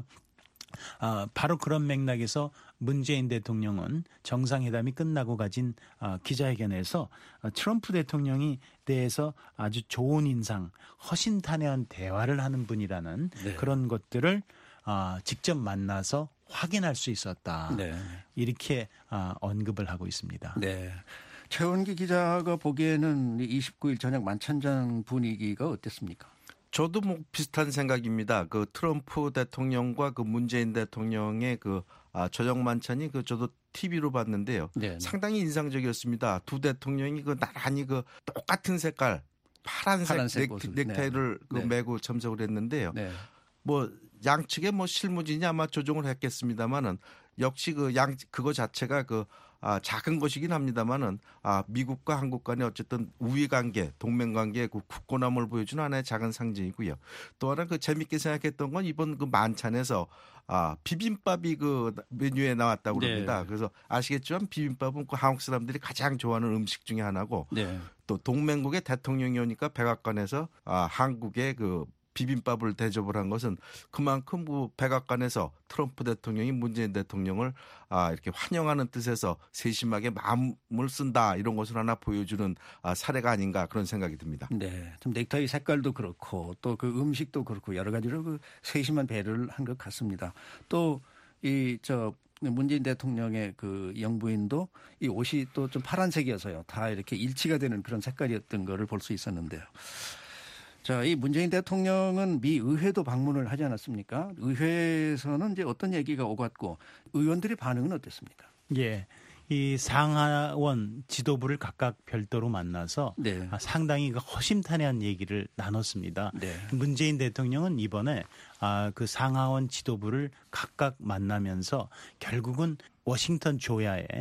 바로 그런 맥락에서 문재인 대통령은 정상회담이 끝나고 가진 기자회견에서 트럼프 대통령이 대해서 아주 좋은 인상, 허심탄회한 대화를 하는 분이라는 그런 것들을 직접 만나서 확인할 수 있었다. 이렇게 언급을 하고 있습니다. 네. 최원기 기자가 보기에는 29일 저녁 만찬장 분위기가 어땠습니까? 저도 뭐 비슷한 생각입니다. 그 트럼프 대통령과 그 문재인 대통령의 그 저녁 만찬이 그 저도 TV로 봤는데요. 상당히 인상적이었습니다. 두 대통령이 그 나란히 그 똑같은 색깔 파란색 넥타이를 그 메고 참석을 했는데요. 뭐 양측의 뭐 실무진이 아마 조정을 했겠습니다만은 역시 그거 자체가 작은 것이긴 합니다만은 미국과 한국 간의 어쨌든 우위 관계, 동맹 관계의 그 굳건함을 보여주는 하나의 작은 상징이고요. 또 하나 재밌게 생각했던 건 이번 그 만찬에서 비빔밥이 그 메뉴에 나왔다고 그럽니다. 그래서 아시겠지만 비빔밥은 그 한국 사람들이 가장 좋아하는 음식 중에 하나고 또 동맹국의 대통령이 오니까 백악관에서 한국의 그 비빔밥을 대접을 한 것은 그만큼 그 백악관에서 트럼프 대통령이 문재인 대통령을 이렇게 환영하는 뜻에서 세심하게 마음을 쓴다 이런 것을 하나 보여주는 사례가 아닌가 그런 생각이 듭니다. 네, 좀 넥타이 색깔도 그렇고 또 그 음식도 그렇고 여러 가지로 그 세심한 배려를 한 것 같습니다. 또 문재인 대통령의 그 영부인도 이 옷이 또 좀 파란색이어서요. 다 이렇게 일치가 되는 그런 색깔이었던 거를 볼 수 있었는데요. 자, 이 문재인 대통령은 미 의회도 방문을 하지 않았습니까? 의회에서는 이제 어떤 얘기가 오갔고 의원들의 반응은 어땠습니까? 예. 이 상하원 지도부를 각각 별도로 만나서 상당히 허심탄회한 얘기를 나눴습니다. 문재인 대통령은 이번에 그 상하원 지도부를 각각 만나면서 결국은 워싱턴 조야에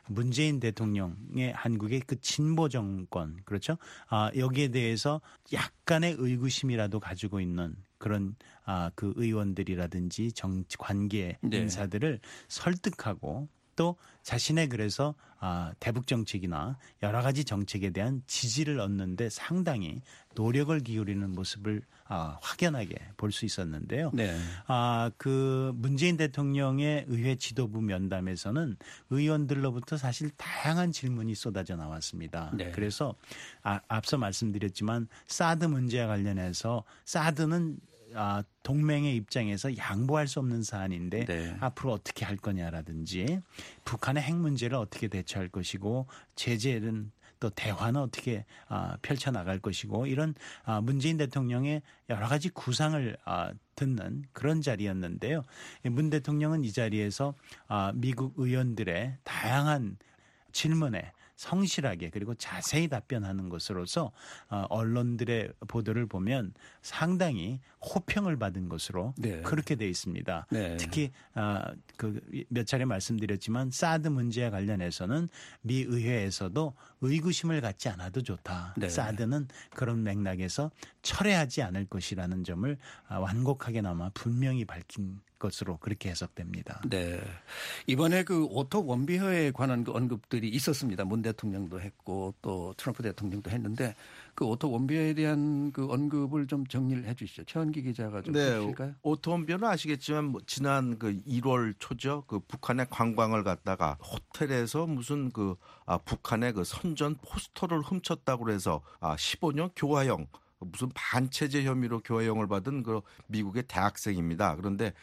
문재인 대통령의 한국의 그 진보 정권, 그렇죠? 여기에 대해서 약간의 의구심이라도 가지고 있는 그런 그 의원들이라든지 정치 관계 인사들을 설득하고 또 자신의 그래서 대북 정책이나 여러 가지 정책에 대한 지지를 얻는데 상당히 노력을 기울이는 모습을 확연하게 볼 수 있었는데요. 네. 그 문재인 대통령의 의회 지도부 면담에서는 의원들로부터 사실 다양한 질문이 쏟아져 나왔습니다. 네. 그래서 앞서 말씀드렸지만 사드 문제와 관련해서 사드는 동맹의 입장에서 양보할 수 없는 사안인데 네. 앞으로 어떻게 할 거냐라든지 북한의 핵 문제를 어떻게 대처할 것이고 제재는 또 대화는 어떻게 펼쳐나갈 것이고 이런 문재인 대통령의 여러 가지 구상을 듣는 그런 자리였는데요. 문 대통령은 이 자리에서 미국 의원들의 다양한 질문에 성실하게 그리고 자세히 답변하는 것으로서 언론들의 보도를 보면 상당히 호평을 받은 것으로 네. 그렇게 되어 있습니다. 네. 특히 그 몇 차례 말씀드렸지만 사드 문제와 관련해서는 미 의회에서도 의구심을 갖지 않아도 좋다. 네. 사드는 그런 맥락에서 철회하지 않을 것이라는 점을 완곡하게나마 분명히 밝힌 것으로 그렇게 해석됩니다. 네. 이번에 그 오토 원비어에 관한 그 언급들이 있었습니다. 문 대통령도 했고 또 트럼프 대통령도 했는데 그 오토 원비어에 대한 그 언급을 좀 정리를 해 주시죠. 최원기 기자가 좀 해주실까요? 네. 오토 원비어는 아시겠지만 지난 그 1월 초죠. 그 북한의 관광을 갔다가 호텔에서 무슨 그 북한의 그 선전 포스터를 훔쳤다고 해서 15년 교화형 무슨 반체제 혐의로 교화형을 받은 그 미국의 대학생입니다. 그런데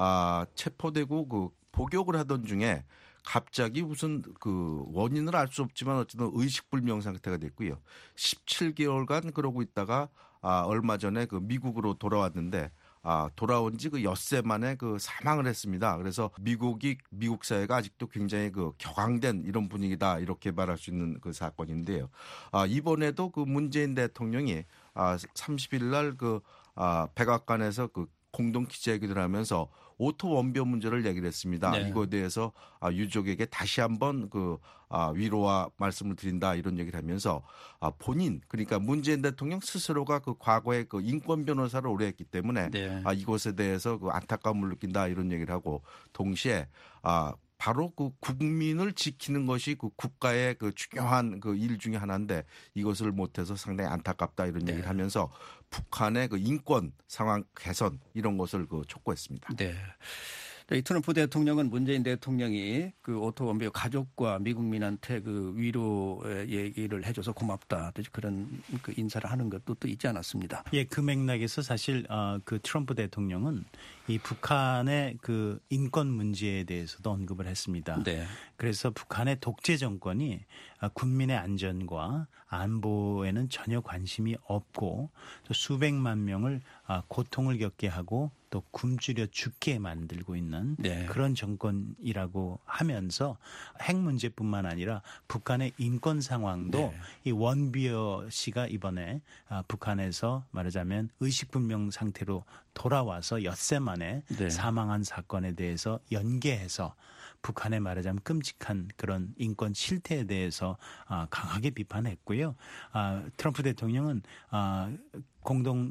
체포되고 그 복역을 하던 중에 갑자기 무슨 그 원인을 알 수 없지만 어쨌든 의식불명 상태가 됐고요. 17개월간 그러고 있다가 얼마 전에 그 미국으로 돌아왔는데 돌아온 지 그 엿새 만에 그 사망을 했습니다. 그래서 미국 사회가 아직도 굉장히 그 격앙된 이런 분위기다 이렇게 말할 수 있는 그 사건인데요. 이번에도 그 문재인 대통령이 30일 날 그 백악관에서 그 공동 기자회견을 하면서 오토 원비어 문제를 얘기를 했습니다. 네. 이거에 대해서 유족에게 다시 한번 그 위로와 말씀을 드린다 이런 얘기를 하면서 본인 그러니까 문재인 대통령 스스로가 그 과거에 그 인권 변호사를 오래 했기 때문에 네. 이것에 대해서 그 안타까움을 느낀다 이런 얘기를 하고 동시에 바로 그 국민을 지키는 것이 그 국가의 그 중요한 그 일 중에 하나인데 이것을 못해서 상당히 안타깝다 이런 얘기를 하면서 북한의 그 인권 상황 개선 이런 것을 그 촉구했습니다. 네. 이 트럼프 대통령은 문재인 대통령이 그 오토 원비어 가족과 미국민한테 그 위로의 얘기를 해줘서 고맙다. 그런 그 인사를 하는 것도 또 있지 않았습니다. 예, 그 맥락에서 사실 그 트럼프 대통령은 이 북한의 그 인권 문제에 대해서도 언급을 했습니다. 네. 그래서 북한의 독재 정권이 국민의 안전과 안보에는 전혀 관심이 없고 또 수백만 명을 고통을 겪게 하고 또 굶주려 죽게 만들고 있는 네. 그런 정권이라고 하면서 핵 문제뿐만 아니라 북한의 인권 상황도 네. 이 원비어 씨가 이번에 북한에서 말하자면 의식불명 상태로 돌아와서 엿새 만에 네. 사망한 사건에 대해서 연계해서 북한의 말하자면 끔찍한 그런 인권 실태에 대해서 강하게 비판했고요. 트럼프 대통령은 공동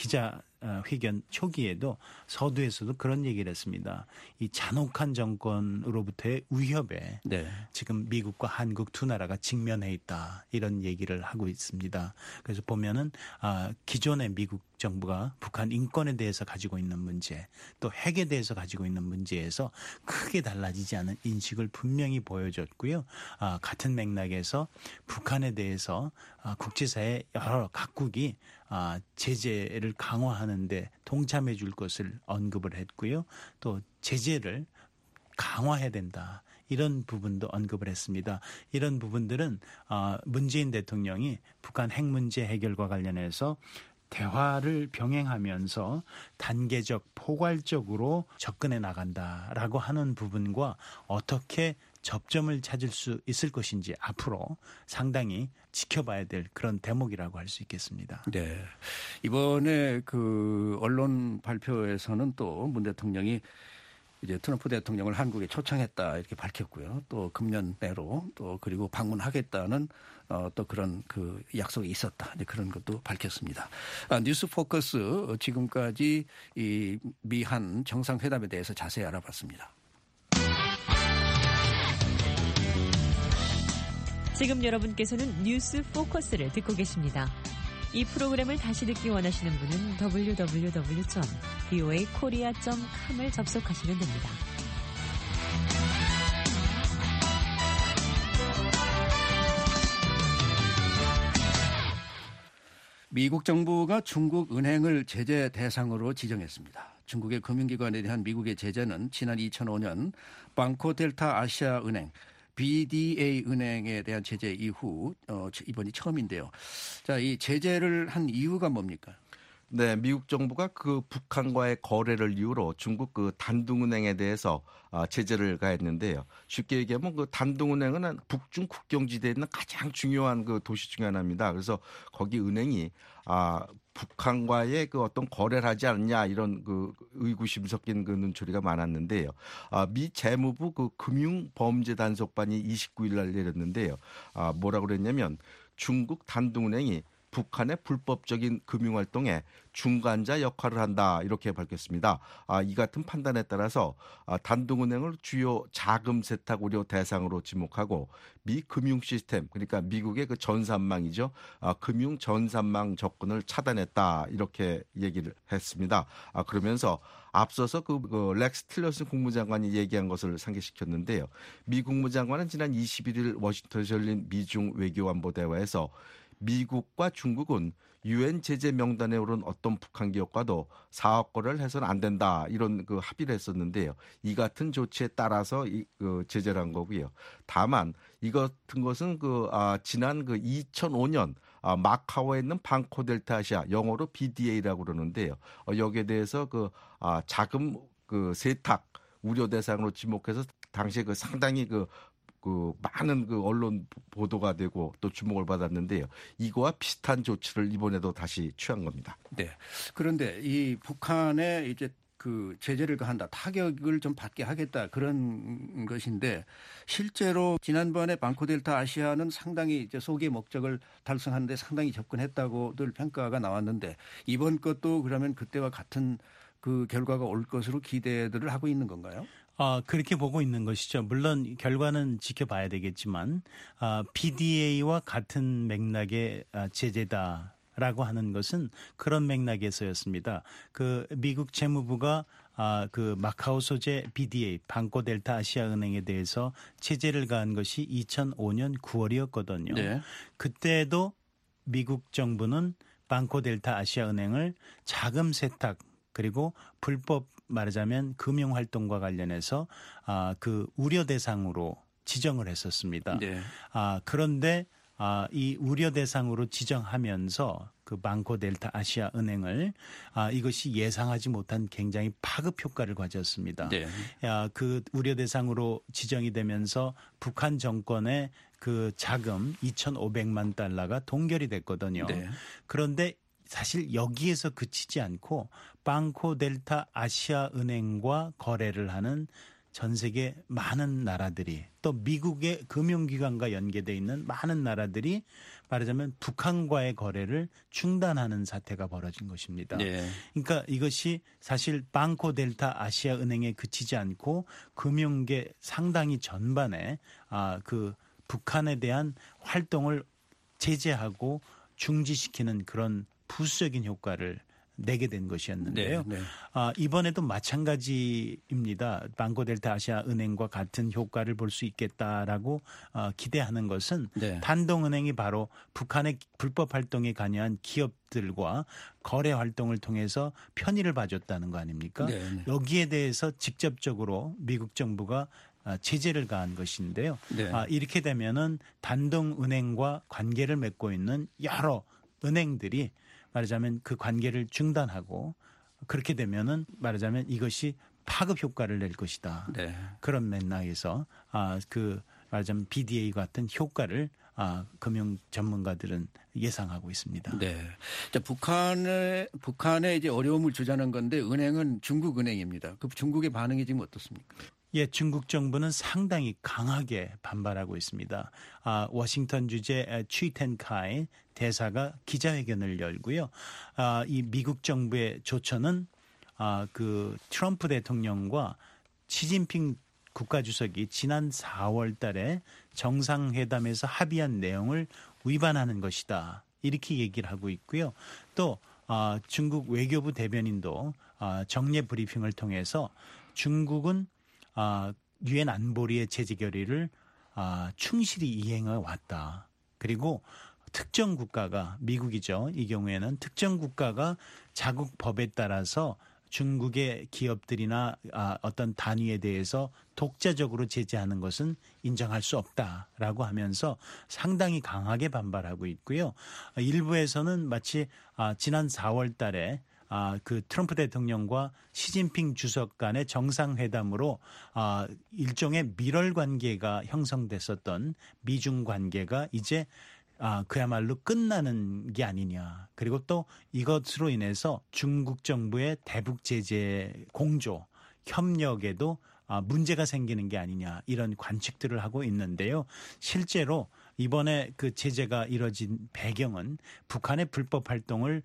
기자회견 초기에도 서두에서도 그런 얘기를 했습니다. 이 잔혹한 정권으로부터의 위협에 네. 지금 미국과 한국 두 나라가 직면해 있다 이런 얘기를 하고 있습니다. 그래서 보면은 기존의 미국 정부가 북한 인권에 대해서 가지고 있는 문제 또 핵에 대해서 가지고 있는 문제에서 크게 달라지지 않은 인식을 분명히 보여줬고요. 같은 맥락에서 북한에 대해서 국제사회 여러 각국이 제재를 강화하는데 동참해 줄 것을 언급을 했고요. 또 제재를 강화해야 된다. 이런 부분도 언급을 했습니다. 이런 부분들은 문재인 대통령이 북한 핵 문제 해결과 관련해서 대화를 병행하면서 단계적 포괄적으로 접근해 나간다라고 하는 부분과 어떻게 접점을 찾을 수 있을 것인지 앞으로 상당히 지켜봐야 될 그런 대목이라고 할 수 있겠습니다. 네. 이번에 그 언론 발표에서는 또 문 대통령이 이제 트럼프 대통령을 한국에 초청했다 이렇게 밝혔고요. 또 금년 내로 또 그리고 방문하겠다는 또 그런 그 약속이 있었다. 이제 그런 것도 밝혔습니다. 뉴스 포커스 지금까지 이 미한 정상회담에 대해서 자세히 알아봤습니다. 지금 여러분께서는 뉴스 포커스를 듣고 계십니다. 이 프로그램을 다시 듣기 원하시는 분은 www.voakorea.com을 접속하시면 됩니다. 미국 정부가 중국 은행을 제재 대상으로 지정했습니다. 중국의 금융기관에 대한 미국의 제재는 지난 2005년 방코델타 아시아 은행 BDA 은행에 대한 제재 이후 이번이 처음인데요. 자, 이 제재를 한 이유가 뭡니까? 네, 미국 정부가 그 북한과의 거래를 이유로 중국 그 단둥은행에 대해서 제재를 가했는데요. 쉽게 얘기하면 그 단둥은행은 북중 국경지대에 있는 가장 중요한 그 도시 중 하나입니다. 그래서 거기 은행이 북한과의 그 어떤 거래를 하지 않냐 이런 그 의구심 섞인 그 눈초리가 많았는데요. 미 재무부 그 금융범죄 단속반이 29일 날 내렸는데요. 뭐라고 그랬냐면 중국 단둥은행이 북한의 불법적인 금융활동에 중간자 역할을 한다 이렇게 밝혔습니다. 이 같은 판단에 따라서 단둥은행을 주요 자금 세탁 우려 대상으로 지목하고 미 금융 시스템 그러니까 미국의 그 전산망이죠. 금융 전산망 접근을 차단했다 이렇게 얘기를 했습니다. 그러면서 앞서서 그 렉스 틸러슨 국무장관이 얘기한 것을 상기시켰는데요. 미 국무장관은 지난 21일 워싱턴에서 열린 미중 외교안보 대화에서 미국과 중국은 유엔 제재 명단에 오른 어떤 북한 기업과도 사업 거래를 해서는 안 된다 이런 그 합의를 했었는데요. 이 같은 조치에 따라서 그 제재를 한 거고요. 다만 이 같은 것은 지난 2005년 마카오에 있는 방코델타 아시아 영어로 BDA라고 그러는데요. 여기에 대해서 자금 세탁 우려 대상으로 지목해서 당시에 상당히 많은 언론 보도가 되고 또 주목을 받았는데요. 이거와 비슷한 조치를 이번에도 다시 취한 겁니다. 네. 그런데 이 북한에 이제 그 제재를 가한다, 타격을 좀 받게 하겠다 그런 것인데 실제로 지난번에 방코델타 아시아는 상당히 이제 소기의 목적을 달성하는데 상당히 접근했다고들 평가가 나왔는데 이번 것도 그러면 그때와 같은 그 결과가 올 것으로 기대들을 하고 있는 건가요? 그렇게 보고 있는 것이죠. 물론 결과는 지켜봐야 되겠지만 BDA와 같은 맥락의 제재다라고 하는 것은 그런 맥락에서였습니다. 그 미국 재무부가 그 마카오 소재 BDA 방코델타 아시아은행에 대해서 제재를 가한 것이 2005년 9월이었거든요. 네. 그때도 미국 정부는 방코델타 아시아은행을 자금 세탁 그리고 불법 말하자면 금융활동과 관련해서 그 우려 대상으로 지정을 했었습니다. 네. 그런데 이 우려 대상으로 지정하면서 그 방코델타 아시아 은행을 이것이 예상하지 못한 굉장히 파급 효과를 가졌습니다. 네. 그 우려 대상으로 지정이 되면서 북한 정권의 그 자금 2,500만 달러가 동결이 됐거든요. 네. 그런데 사실 여기에서 그치지 않고 방코델타 아시아 은행과 거래를 하는 전 세계 많은 나라들이 또 미국의 금융기관과 연계되어 있는 많은 나라들이 말하자면 북한과의 거래를 중단하는 사태가 벌어진 것입니다. 네. 그러니까 이것이 사실 방코델타 아시아 은행에 그치지 않고 금융계 상당히 전반에 그 북한에 대한 활동을 제재하고 중지시키는 그런 부수적인 효과를 내게 된 것이었는데요. 네, 네. 이번에도 마찬가지입니다. 방코델타 아시아 은행과 같은 효과를 볼 수 있겠다라고 기대하는 것은 네. 단동은행이 바로 북한의 불법 활동에 관여한 기업들과 거래 활동을 통해서 편의를 봐줬다는 거 아닙니까? 네, 네. 여기에 대해서 직접적으로 미국 정부가 제재를 가한 것인데요. 네. 이렇게 되면은 단동은행과 관계를 맺고 있는 여러 은행들이 말하자면 그 관계를 중단하고 그렇게 되면은 말하자면 이것이 파급 효과를 낼 것이다. 네. 그런 맥락에서 그 말하자면 BDA 같은 효과를 금융 전문가들은 예상하고 있습니다. 네. 자, 북한에 이제 어려움을 주자는 건데 은행은 중국은행입니다. 그 중국의 반응이 지금 어떻습니까? 예, 중국 정부는 상당히 강하게 반발하고 있습니다. 워싱턴 주재 취텐카이 대사가 기자회견을 열고요. 이 미국 정부의 조처는 그 트럼프 대통령과 시진핑 국가주석이 지난 4월 달에 정상회담에서 합의한 내용을 위반하는 것이다. 이렇게 얘기를 하고 있고요. 또 중국 외교부 대변인도 정례 브리핑을 통해서 중국은 유엔 안보리의 제재 결의를 충실히 이행해 왔다. 그리고 특정 국가가 미국이죠. 이 경우에는 특정 국가가 자국 법에 따라서 중국의 기업들이나 어떤 단위에 대해서 독자적으로 제재하는 것은 인정할 수 없다라고 하면서 상당히 강하게 반발하고 있고요. 일부에서는 마치 지난 4월 달에 그 트럼프 대통령과 시진핑 주석 간의 정상회담으로 일종의 밀월 관계가 형성됐었던 미중 관계가 이제 그야말로 끝나는 게 아니냐. 그리고 또 이것으로 인해서 중국 정부의 대북 제재 공조, 협력에도 문제가 생기는 게 아니냐. 이런 관측들을 하고 있는데요. 실제로 이번에 그 제재가 이뤄진 배경은 북한의 불법 활동을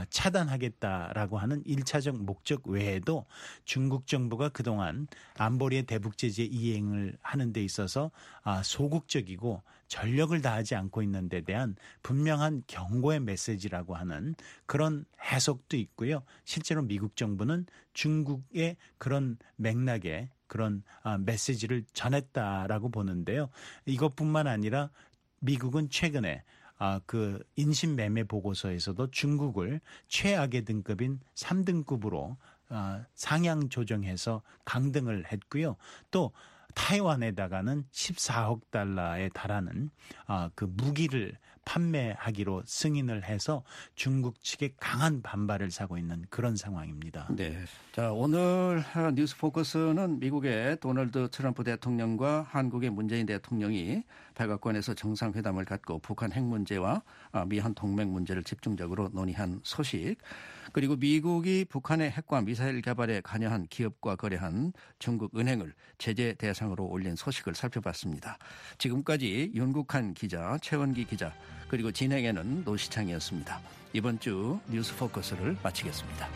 차단하겠다라고 하는 1차적 목적 외에도 중국 정부가 그동안 안보리의 대북 제재 이행을 하는 데 있어서 소극적이고 전력을 다하지 않고 있는 데 대한 분명한 경고의 메시지라고 하는 그런 해석도 있고요. 실제로 미국 정부는 중국의 그런 맥락에 그런 메시지를 전했다라고 보는데요. 이것뿐만 아니라 미국은 최근에 그 인신매매 보고서에서도 중국을 최악의 등급인 3등급으로 상향 조정해서 강등을 했고요. 또 타이완에다가는 14억 달러에 달하는 그 무기를 판매하기로 승인을 해서 중국 측에 강한 반발을 사고 있는 그런 상황입니다. 네. 자, 오늘 뉴스 포커스는 미국의 도널드 트럼프 대통령과 한국의 문재인 대통령이 백악관에서 정상회담을 갖고 북한 핵 문제와 미한 동맹 문제를 집중적으로 논의한 소식, 그리고 미국이 북한의 핵과 미사일 개발에 관여한 기업과 거래한 중국 은행을 제재 대상으로 올린 소식을 살펴봤습니다. 지금까지 윤국한 기자, 최원기 기자, 그리고 진행에는 노시창이었습니다. 이번 주 뉴스 포커스를 마치겠습니다.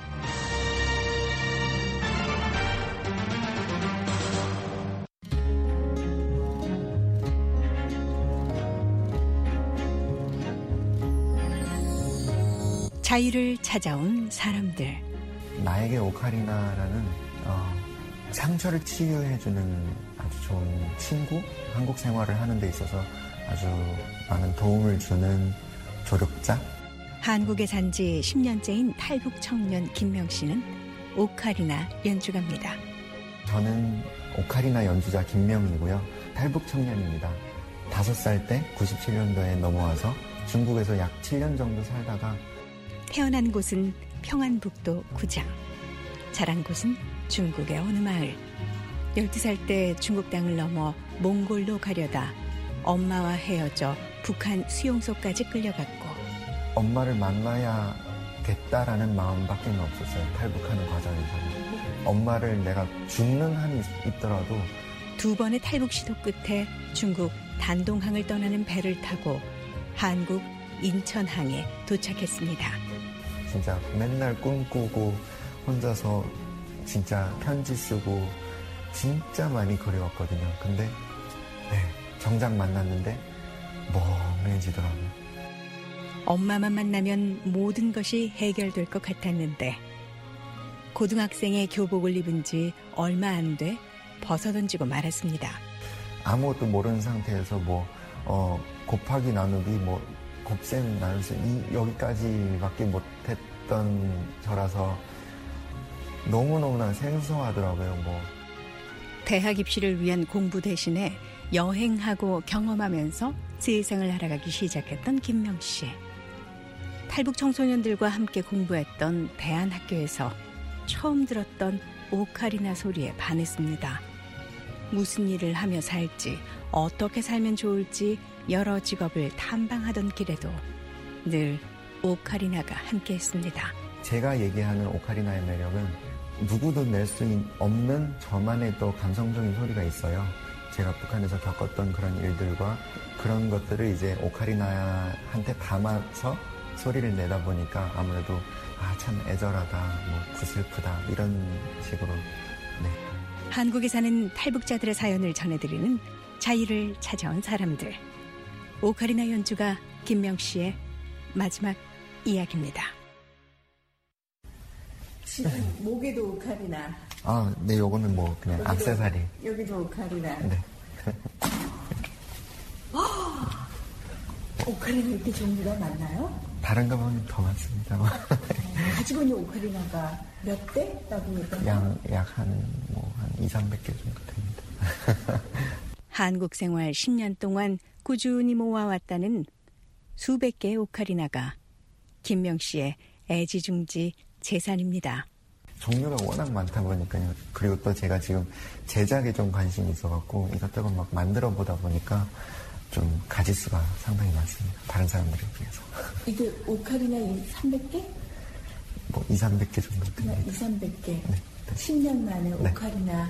자유를 찾아온 사람들. 나에게 오카리나라는 상처를 치유해주는 아주 좋은 친구, 한국 생활을 하는 데 있어서 아주 많은 도움을 주는 조력자. 한국에 산 지 10년째인 탈북 청년 김명 씨는 오카리나 연주가입니다. 저는 오카리나 연주자 김명이고요. 탈북 청년입니다. 5살 때 97년도에 넘어와서 중국에서 약 7년 정도 살다가 태어난 곳은 평안북도 구장, 자란 곳은 중국의 어느 마을. 12살 때 중국 땅을 넘어 몽골로 가려다 엄마와 헤어져 북한 수용소까지 끌려갔고, 엄마를 만나야겠다라는 마음밖에 없었어요. 탈북하는 과정에서는. 엄마를 내가 죽는 한이 있더라도. 2번의 탈북 시도 끝에 중국 단동항을 떠나는 배를 타고 한국 인천항에 도착했습니다. 진짜 맨날 꿈꾸고 혼자서 진짜 편지 쓰고 진짜 많이 그리웠거든요. 근데 정작 만났는데 멍해지더라고요. 엄마만 만나면 모든 것이 해결될 것 같았는데 고등학생의 교복을 입은 지 얼마 안 돼 벗어던지고 말았습니다. 아무것도 모르는 상태에서 곱하기 나누기 곱셈 나누기 여기까지밖에 못했던 저라서 너무너무나 생소하더라고요. 대학 입시를 위한 공부 대신에 여행하고 경험하면서 세상을 알아가기 시작했던 김명 씨. 탈북 청소년들과 함께 공부했던 대안학교에서 처음 들었던 오카리나 소리에 반했습니다. 무슨 일을 하며 살지, 어떻게 살면 좋을지 여러 직업을 탐방하던 길에도 늘 오카리나가 함께했습니다. 제가 얘기하는 오카리나의 매력은 누구도 낼 수 없는 저만의 또 감성적인 소리가 있어요. 제가 북한에서 겪었던 그런 일들과 그런 것들을 이제 오카리나한테 담아서 소리를 내다 보니까 아무래도 참 애절하다, 뭐 구슬프다 이런 식으로. 네. 한국에 사는 탈북자들의 사연을 전해드리는 자유를 찾아온 사람들. 오카리나 연주가 김명 씨의 마지막 이야기입니다. 지금 목에도 오카리나. 네, 요거는 뭐 그냥 액세서리. 여기도 오카리나. 네. 오카리나 이렇게 종류가 많나요? 다른 가방은 더 많습니다. 가지고 있는 오카리나가 몇 대라고 얘기하나요? 약 한 200-300개 정도 됩니다. 한국 생활 10년 동안 꾸준히 모아왔다는 수백 개의 오카리나가 김명 씨의 애지중지 재산입니다. 종류가 워낙 많다 보니까요. 그리고 또 제가 지금 제작에 좀 관심이 있어갖고 이것저것 막 만들어 보다 보니까 좀 가지수가 상당히 많습니다. 다른 사람들에 비해서. 이게 오카리나 300개? 뭐 200-300개 정도 됩니다. 200-300개. 네. 10년 만에 네. 오카리나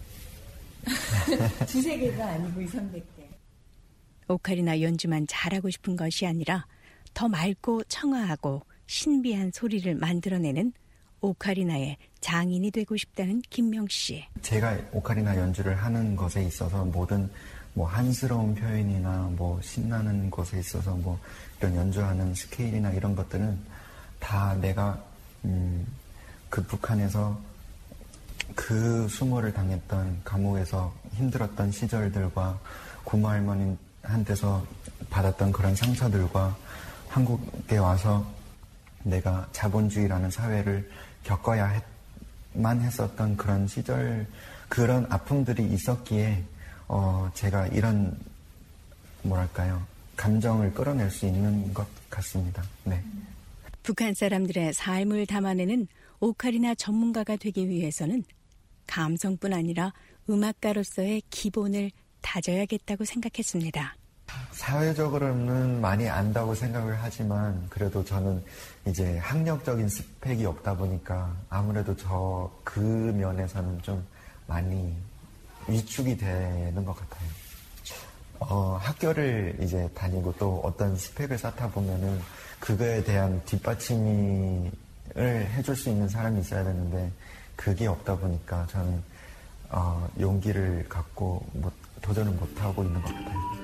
두세 개가 아니고 200-300개. 오카리나 연주만 잘하고 싶은 것이 아니라 더 맑고 청아하고 신비한 소리를 만들어내는 오카리나의 장인이 되고 싶다는 김명 씨. 제가 오카리나 연주를 하는 것에 있어서 모든 뭐 한스러운 표현이나 뭐 신나는 것에 있어서 뭐 이런 연주하는 스케일이나 이런 것들은 다 내가 그 북한에서 그 수모를 당했던 감옥에서 힘들었던 시절들과 고모 할머니한테서 받았던 그런 상처들과 한국에 와서 내가 자본주의라는 사회를 겪어야만 했었던 그런 시절, 그런 아픔들이 있었기에 제가 이런 뭐랄까요, 감정을 끌어낼 수 있는 것 같습니다. 네. 북한 사람들의 삶을 담아내는 오카리나 전문가가 되기 위해서는 감성뿐 아니라 음악가로서의 기본을 다져야겠다고 생각했습니다. 사회적으로는 많이 안다고 생각을 하지만 그래도 저는 이제 학력적인 스펙이 없다 보니까 아무래도 그 면에서는 좀 많이 위축이 되는 것 같아요. 학교를 이제 다니고 또 어떤 스펙을 쌓다 보면은 그거에 대한 뒷받침을 해줄 수 있는 사람이 있어야 되는데 그게 없다 보니까 저는 용기를 갖고 도전을 못하고 있는 것 같아요.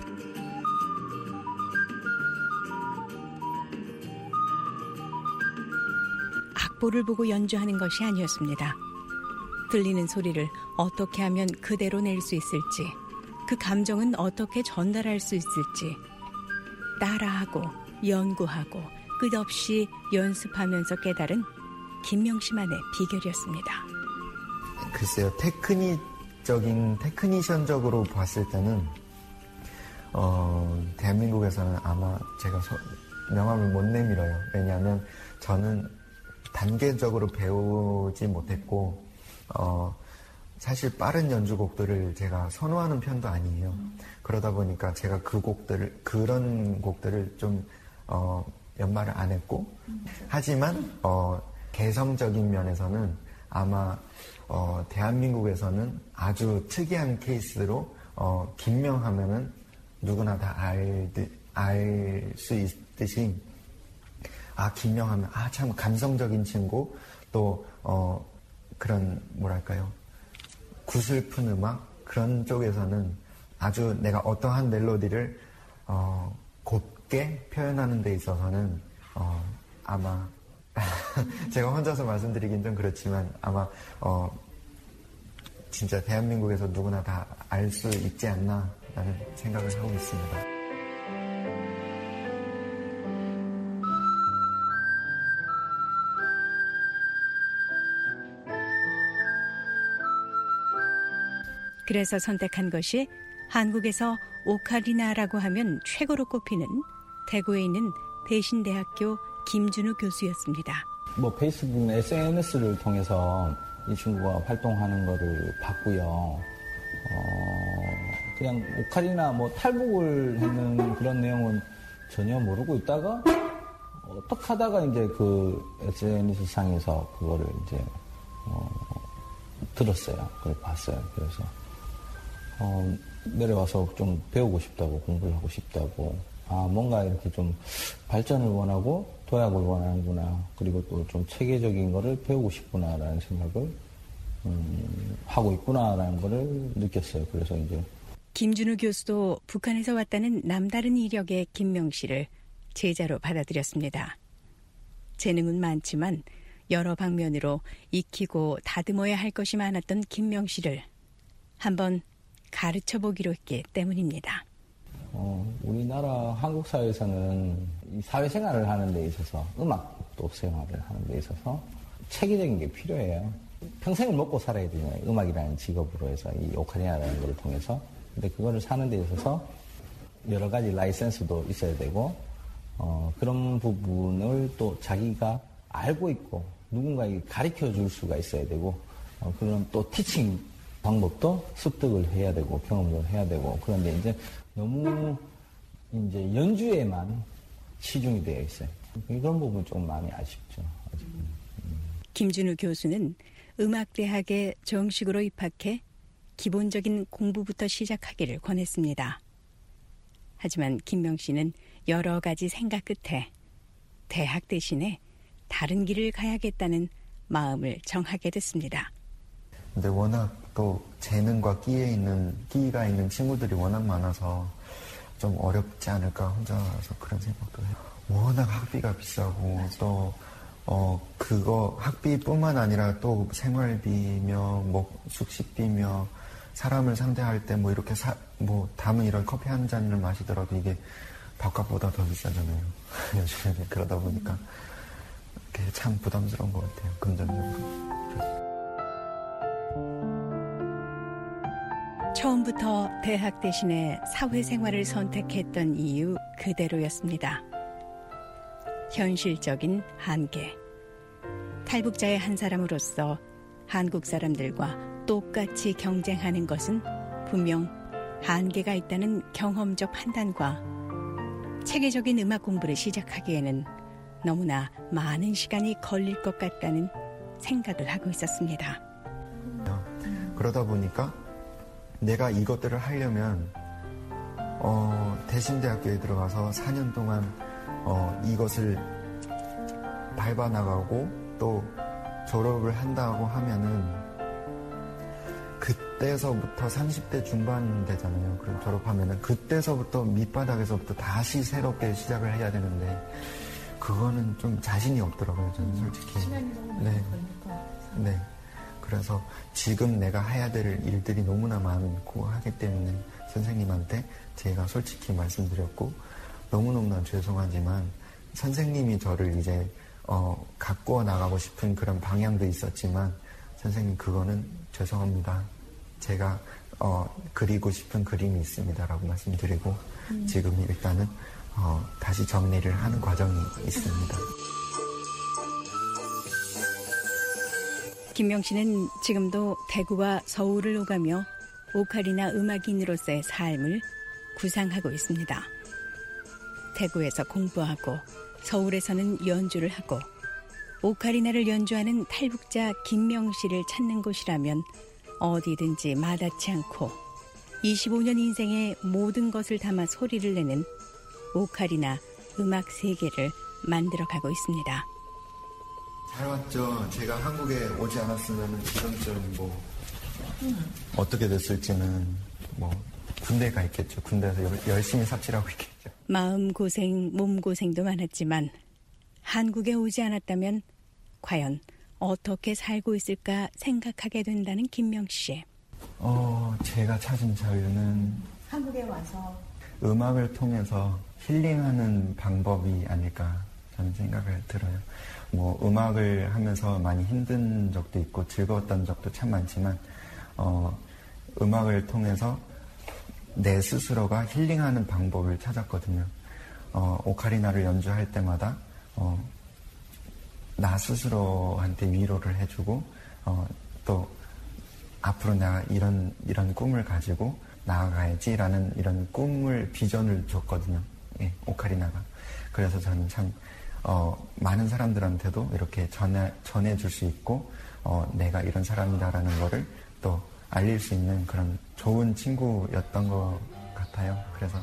악보를 보고 연주하는 것이 아니었습니다. 들리는 소리를 어떻게 하면 그대로 낼 수 있을지, 그 감정은 어떻게 전달할 수 있을지 따라하고 연구하고 끝없이 연습하면서 깨달은 김명 씨만의 비결이었습니다. 글쎄요, 테크니션적으로 봤을 때는 대한민국에서는 아마 제가 명함을 못 내밀어요. 왜냐하면 저는 단계적으로 배우지 못했고 사실 빠른 연주곡들을 제가 선호하는 편도 아니에요. 그러다 보니까 제가 그런 곡들을 좀 연마를 안 했고, 하지만 개성적인 면에서는 아마 대한민국에서는 아주 특이한 케이스로 김명하면은 누구나 다 알 수 있듯이 김명하면 참 감성적인 친구, 또 그런 뭐랄까요, 구슬픈 음악, 그런 쪽에서는 아주 내가 어떠한 멜로디를 곱게 표현하는 데 있어서는 아마 제가 혼자서 말씀드리긴 좀 그렇지만 아마 진짜 대한민국에서 누구나 다 알 수 있지 않나 라는 생각을 하고 있습니다. 그래서 선택한 것이 한국에서 오카리나라고 하면 최고로 꼽히는 대구에 있는 대신대학교 김준우 교수였습니다. 페이스북, SNS를 통해서 이 친구가 활동하는 거를 봤고요. 그냥 오카리나 뭐 탈북을 했는 그런 내용은 전혀 모르고 있다가 어떻게 하다가 이제 그 SNS 상에서 그거를 이제 들었어요. 그걸 봤어요. 그래서 내려와서 좀 배우고 싶다고, 공부를 하고 싶다고, 뭔가 이렇게 좀 발전을 원하고 도약을 원하는구나, 그리고 또 좀 체계적인 거를 배우고 싶구나라는 생각을 하고 있구나라는 거를 느꼈어요. 그래서 이제 김준우 교수도 북한에서 왔다는 남다른 이력의 김명씨를 제자로 받아들였습니다. 재능은 많지만 여러 방면으로 익히고 다듬어야 할 것이 많았던 김명씨를 한번 가르쳐보기로 했기 때문입니다. 우리나라 한국 사회에서는 이 사회생활을 하는 데 있어서, 음악도 생활을 하는 데 있어서 체계적인 게 필요해요. 평생을 먹고 살아야 되잖아요. 음악이라는 직업으로 해서, 이 오카리나라는 걸 통해서. 근데 그거를 사는 데 있어서 여러 가지 라이센스도 있어야 되고, 그런 부분을 또 자기가 알고 있고 누군가에게 가르쳐 줄 수가 있어야 되고, 그런 또 티칭 방법도 습득을 해야 되고 경험을 해야 되고. 그런데 이제 너무 이제 연주에만 치중이 되어 있어요. 이런 부분 좀 많이 아쉽죠. 김준우 교수는 음악대학에 정식으로 입학해 기본적인 공부부터 시작하기를 권했습니다. 하지만 김명 씨는 여러 가지 생각 끝에 대학 대신에 다른 길을 가야겠다는 마음을 정하게 됐습니다. 근데 워낙 또 재능과 끼가 있는 친구들이 워낙 많아서 좀 어렵지 않을까 혼자서 그런 생각도 해요. 워낙 학비가 비싸고 또 그거 학비뿐만 아니라 또 생활비며 뭐 숙식비며 사람을 상대할 때 뭐 이렇게 담은 이런 커피 한 잔을 마시더라도 이게 밥값보다 더 비싸잖아요. 요즘에 그러다 보니까 그게 참 부담스러운 것 같아요. 금전적으로. 처음부터 대학 대신에 사회생활을 선택했던 이유 그대로였습니다. 현실적인 한계. 탈북자의 한 사람으로서 한국 사람들과 똑같이 경쟁하는 것은 분명 한계가 있다는 경험적 판단과 체계적인 음악 공부를 시작하기에는 너무나 많은 시간이 걸릴 것 같다는 생각을 하고 있었습니다. 그러다 보니까 내가 이것들을 하려면 대신대학교에 들어가서 4년 동안 이것을 밟아나가고 또 졸업을 한다고 하면은 그때서부터 30대 중반 되잖아요. 그럼 졸업하면은 그때서부터 밑바닥에서부터 다시 새롭게 시작을 해야 되는데 그거는 좀 자신이 없더라고요. 저는 솔직히. 시간이 너무 많이 걸리니까. 네. 그래서 지금 내가 해야 될 일들이 너무나 많고 하기 때문에 선생님한테 제가 솔직히 말씀드렸고 너무너무나 죄송하지만 선생님이 저를 이제 갖고 나가고 싶은 그런 방향도 있었지만 선생님 그거는 죄송합니다. 제가 그리고 싶은 그림이 있습니다라고 말씀드리고 지금 일단은 다시 정리를 하는 과정이 있습니다. 김명 씨는 지금도 대구와 서울을 오가며 오카리나 음악인으로서의 삶을 구상하고 있습니다. 대구에서 공부하고 서울에서는 연주를 하고 오카리나를 연주하는 탈북자 김명 씨를 찾는 곳이라면 어디든지 마다치 않고 25년 인생의 모든 것을 담아 소리를 내는 오카리나 음악 세계를 만들어가고 있습니다. 잘 왔죠. 제가 한국에 오지 않았으면 지금쯤 어떻게 됐을지는 군대에 가 있겠죠. 군대에서 열심히 삽질하고 있겠죠. 마음고생, 몸고생도 많았지만 한국에 오지 않았다면 과연 어떻게 살고 있을까 생각하게 된다는 김명 씨. 제가 찾은 자유는 한국에 와서 음악을 통해서 힐링하는 방법이 아닐까 저는 생각을 들어요. 음악을 하면서 많이 힘든 적도 있고 즐거웠던 적도 참 많지만 음악을 통해서 내 스스로가 힐링하는 방법을 찾았거든요. 오카리나를 연주할 때마다 나 스스로한테 위로를 해주고 또 앞으로 내가 이런 꿈을 가지고 나아가야지라는 이런 꿈을, 비전을 줬거든요. 예, 오카리나가. 그래서 저는 참 많은 사람들한테도 이렇게 전해줄 수 있고 내가 이런 사람이다라는 거를 또 알릴 수 있는 그런 좋은 친구였던 것 같아요. 그래서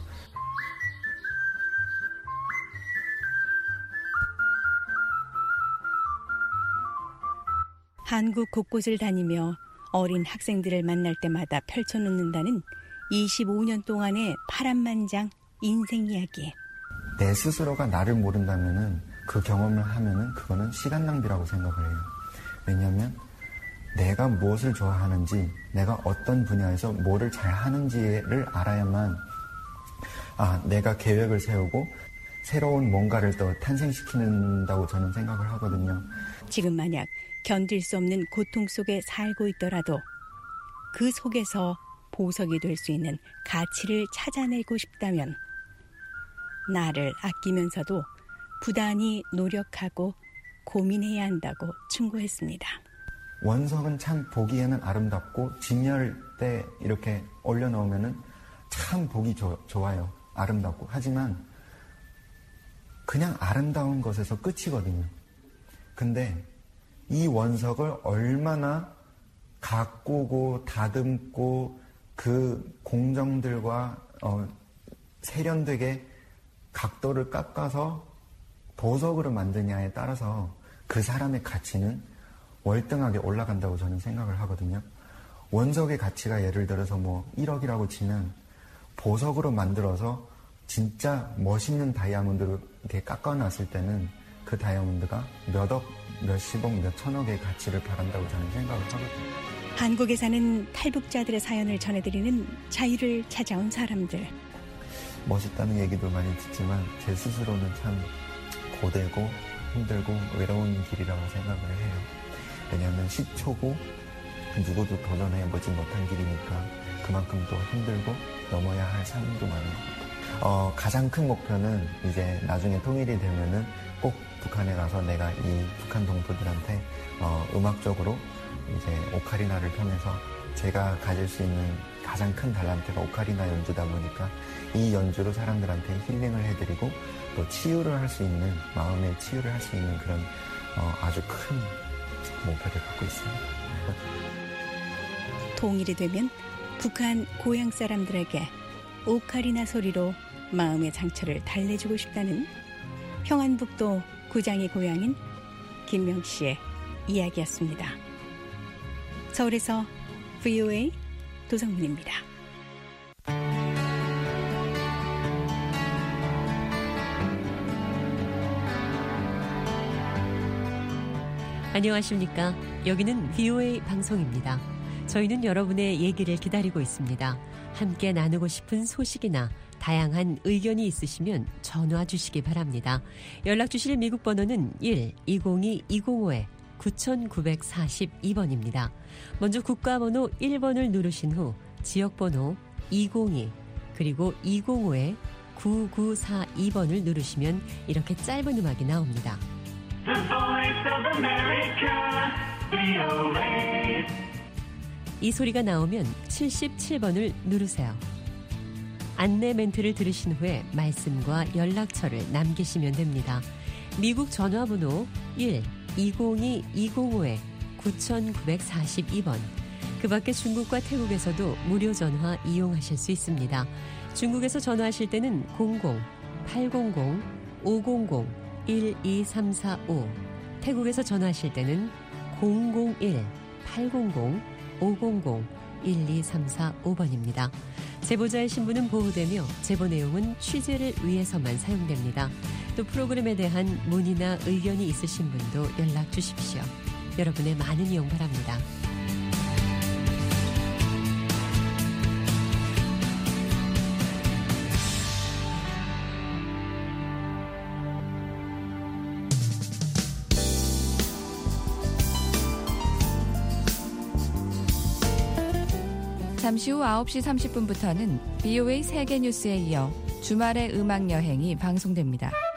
한국 곳곳을 다니며 어린 학생들을 만날 때마다 펼쳐놓는다는 25년 동안의 파란만장 인생 이야기. 내 스스로가 나를 모른다면은 그 경험을 하면은 그거는 시간 낭비라고 생각을 해요. 왜냐하면 내가 무엇을 좋아하는지, 내가 어떤 분야에서 뭐를 잘 하는지를 알아야만 내가 계획을 세우고 새로운 뭔가를 또 탄생시키는다고 저는 생각을 하거든요. 지금 만약 견딜 수 없는 고통 속에 살고 있더라도 그 속에서 보석이 될 수 있는 가치를 찾아내고 싶다면 나를 아끼면서도 부단히 노력하고 고민해야 한다고 충고했습니다. 원석은 참 보기에는 아름답고 진열 때 이렇게 올려놓으면 참 보기 좋아요. 아름답고. 하지만 그냥 아름다운 것에서 끝이거든요. 근데 이 원석을 얼마나 가꾸고 다듬고 그 공정들과 세련되게 각도를 깎아서 보석으로 만드냐에 따라서 그 사람의 가치는 월등하게 올라간다고 저는 생각을 하거든요. 원석의 가치가 예를 들어서 1억이라고 치면 보석으로 만들어서 진짜 멋있는 다이아몬드로 이렇게 깎아놨을 때는 그 다이아몬드가 몇억, 몇십억, 몇천억의 가치를 바란다고 저는 생각을 하거든요. 한국에 사는 탈북자들의 사연을 전해드리는 자유를 찾아온 사람들. 멋있다는 얘기도 많이 듣지만 제 스스로는 참 고되고 힘들고 외로운 길이라고 생각을 해요. 왜냐하면 시초고 누구도 도전해보지 못한 길이니까 그만큼 또 힘들고 넘어야 할 산도 많은 것 같아요. 가장 큰 목표는 이제 나중에 통일이 되면은 꼭 북한에 가서 내가 이 북한 동포들한테 음악적으로 이제 오카리나를 통해서 제가 가질 수 있는 가장 큰 달란트가 오카리나 연주다 보니까 이 연주로 사람들한테 힐링을 해드리고 또 치유를 할 수 있는, 마음의 치유를 할 수 있는 그런 아주 큰 목표를 갖고 있습니다. 통일이 되면 북한 고향 사람들에게 오카리나 소리로 마음의 상처를 달래주고 싶다는 평안북도 구장의 고향인 김명 씨의 이야기였습니다. 서울에서 VOA 도성문입니다. 안녕하십니까. 여기는 VOA 방송입니다. 저희는 여러분의 얘기를 기다리고 있습니다. 함께 나누고 싶은 소식이나 다양한 의견이 있으시면 전화 주시기 바랍니다. 연락 주실 미국 번호는 1-202-205-9942번입니다. 먼저 국가번호 1번을 누르신 후 지역번호 202 그리고 205-9942번을 누르시면 이렇게 짧은 음악이 나옵니다. The Voice of America, VOA. 이 소리가 나오면 77번을 누르세요. 안내 멘트를 들으신 후에 말씀과 연락처를 남기시면 됩니다. 미국 전화번호 1-202-205-9942번. 그 밖에 중국과 태국에서도 무료 전화 이용하실 수 있습니다. 중국에서 전화하실 때는 00-800-500-1234-5, 태국에서 전화하실 때는 001-800-500-1234-5번입니다. 제보자의 신분은 보호되며 제보 내용은 취재를 위해서만 사용됩니다. 또 프로그램에 대한 문의나 의견이 있으신 분도 연락 주십시오. 여러분의 많은 이용 바랍니다. 잠시 후 9시 30분부터는 VOA 세계뉴스에 이어 주말의 음악여행이 방송됩니다.